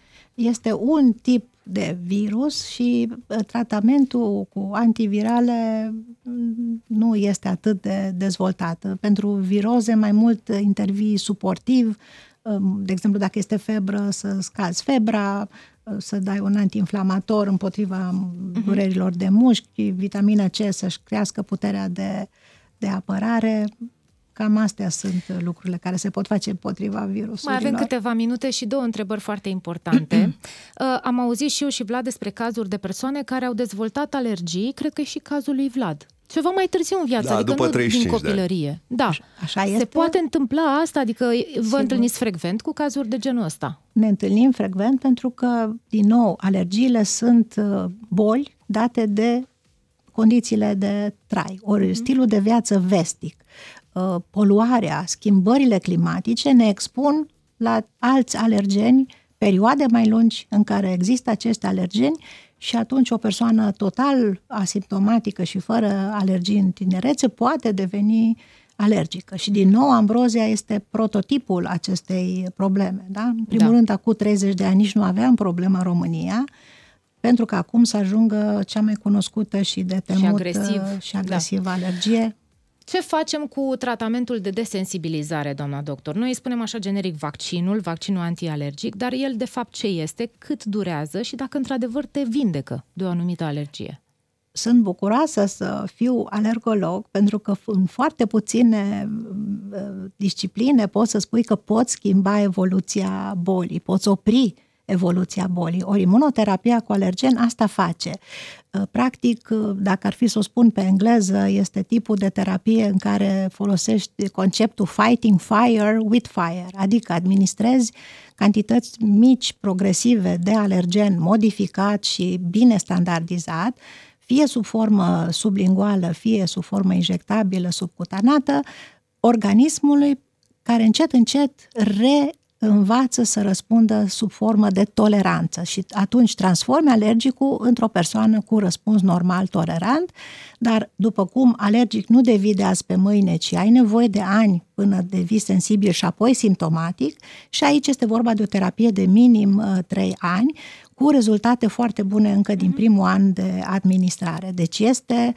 Este un tip de virus și tratamentul cu antivirale nu este atât de dezvoltat. Pentru viroze mai mult intervii suportiv, de exemplu dacă este febră să scazi febra, să dai un antiinflamator împotriva durerilor de mușchi, vitamina C să-și crească puterea de apărare. Cam astea sunt lucrurile care se pot face împotriva virusurilor. Mai avem câteva minute și 2 întrebări foarte importante. Am auzit și eu și Vlad despre cazuri de persoane care au dezvoltat alergii, cred că e și cazul lui Vlad. Ceva mai târziu în viață, adică după nu din copilărie. Da. Așa este. Se poate întâmpla asta? Adică vă întâlniți frecvent cu cazuri de genul ăsta? Ne întâlnim frecvent pentru că, din nou, alergiile sunt boli date de condițiile de trai, ori stilul de viață vestic. Poluarea, schimbările climatice ne expun la alți alergeni, perioade mai lungi în care există acești alergeni și atunci o persoană total asimptomatică și fără alergii în tinerețe poate deveni alergică. Și din nou ambrozia este prototipul acestei probleme. Da? În primul rând, acum 30 de ani nici nu aveam problemă în România, pentru că acum să ajungă cea mai cunoscută și de temut și agresivă alergie. Ce facem cu tratamentul de desensibilizare, doamna doctor? Noi îi spunem așa generic vaccinul antialergic, dar el de fapt ce este, cât durează și dacă într-adevăr te vindecă de o anumită alergie? Sunt bucuroasă să fiu alergolog, pentru că în foarte puține discipline poți să spui că poți schimba evoluția bolii, poți opri evoluția bolii. Ori imunoterapia cu alergen asta face. Practic, dacă ar fi să o spun pe engleză, este tipul de terapie în care folosești conceptul fighting fire with fire, adică administrezi cantități mici, progresive de alergen modificat și bine standardizat, fie sub formă sublinguală, fie sub formă injectabilă, subcutanată, organismului care încet învață să răspundă sub formă de toleranță și atunci transformi alergicul într-o persoană cu răspuns normal tolerant, dar după cum alergic nu devii de azi pe mâine, ci ai nevoie de ani până devii sensibil și apoi simptomatic, și aici este vorba de o terapie de minim 3 ani, cu rezultate foarte bune încă din primul an de administrare. Deci este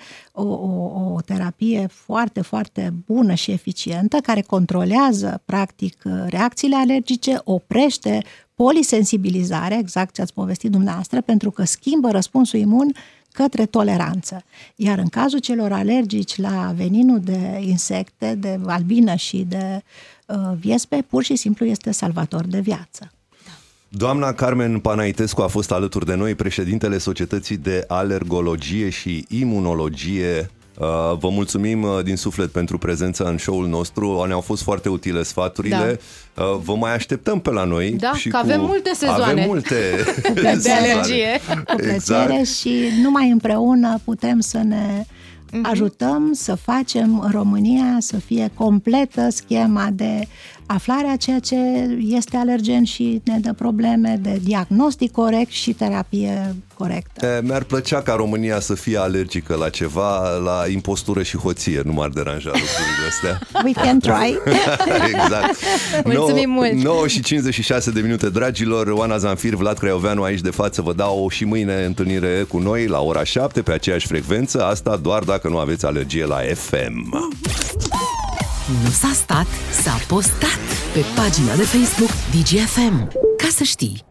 o terapie foarte, foarte bună și eficientă, care controlează, practic, reacțiile alergice, oprește polisensibilizarea, exact ce ați povestit dumneavoastră, pentru că schimbă răspunsul imun către toleranță. Iar în cazul celor alergici la veninul de insecte, de albină și de viespe, pur și simplu este salvator de viață. Doamna Carmen Panaitescu a fost alături de noi, președintele Societății de Alergologie și Imunologie. Vă mulțumim din suflet pentru prezența în show-ul nostru, ne-au fost foarte utile sfaturile. Vă mai așteptăm pe la noi. Da, și că avem multe sezoane. Avem multe de alergie. Cu plăcere și numai împreună putem să ne ajutăm să facem în România să fie completă schema de aflare a ceea ce este alergen și ne dă probleme, de diagnostic corect și terapie corectă. Mi-ar plăcea ca România să fie alergică la ceva, la impostură și hoție, nu m-ar deranja lucrurile astea. We can try. Exact. Mulțumim mult. 9 și 56 de minute, dragilor. Oana Zanfir, Vlad Craioveanu aici de față vă dau și mâine întâlnire cu noi la ora 7 pe aceeași frecvență, asta doar dacă nu aveți alergie la FM. Nu s-a stat, s-a postat pe pagina de Facebook DGFM. Ca să știi.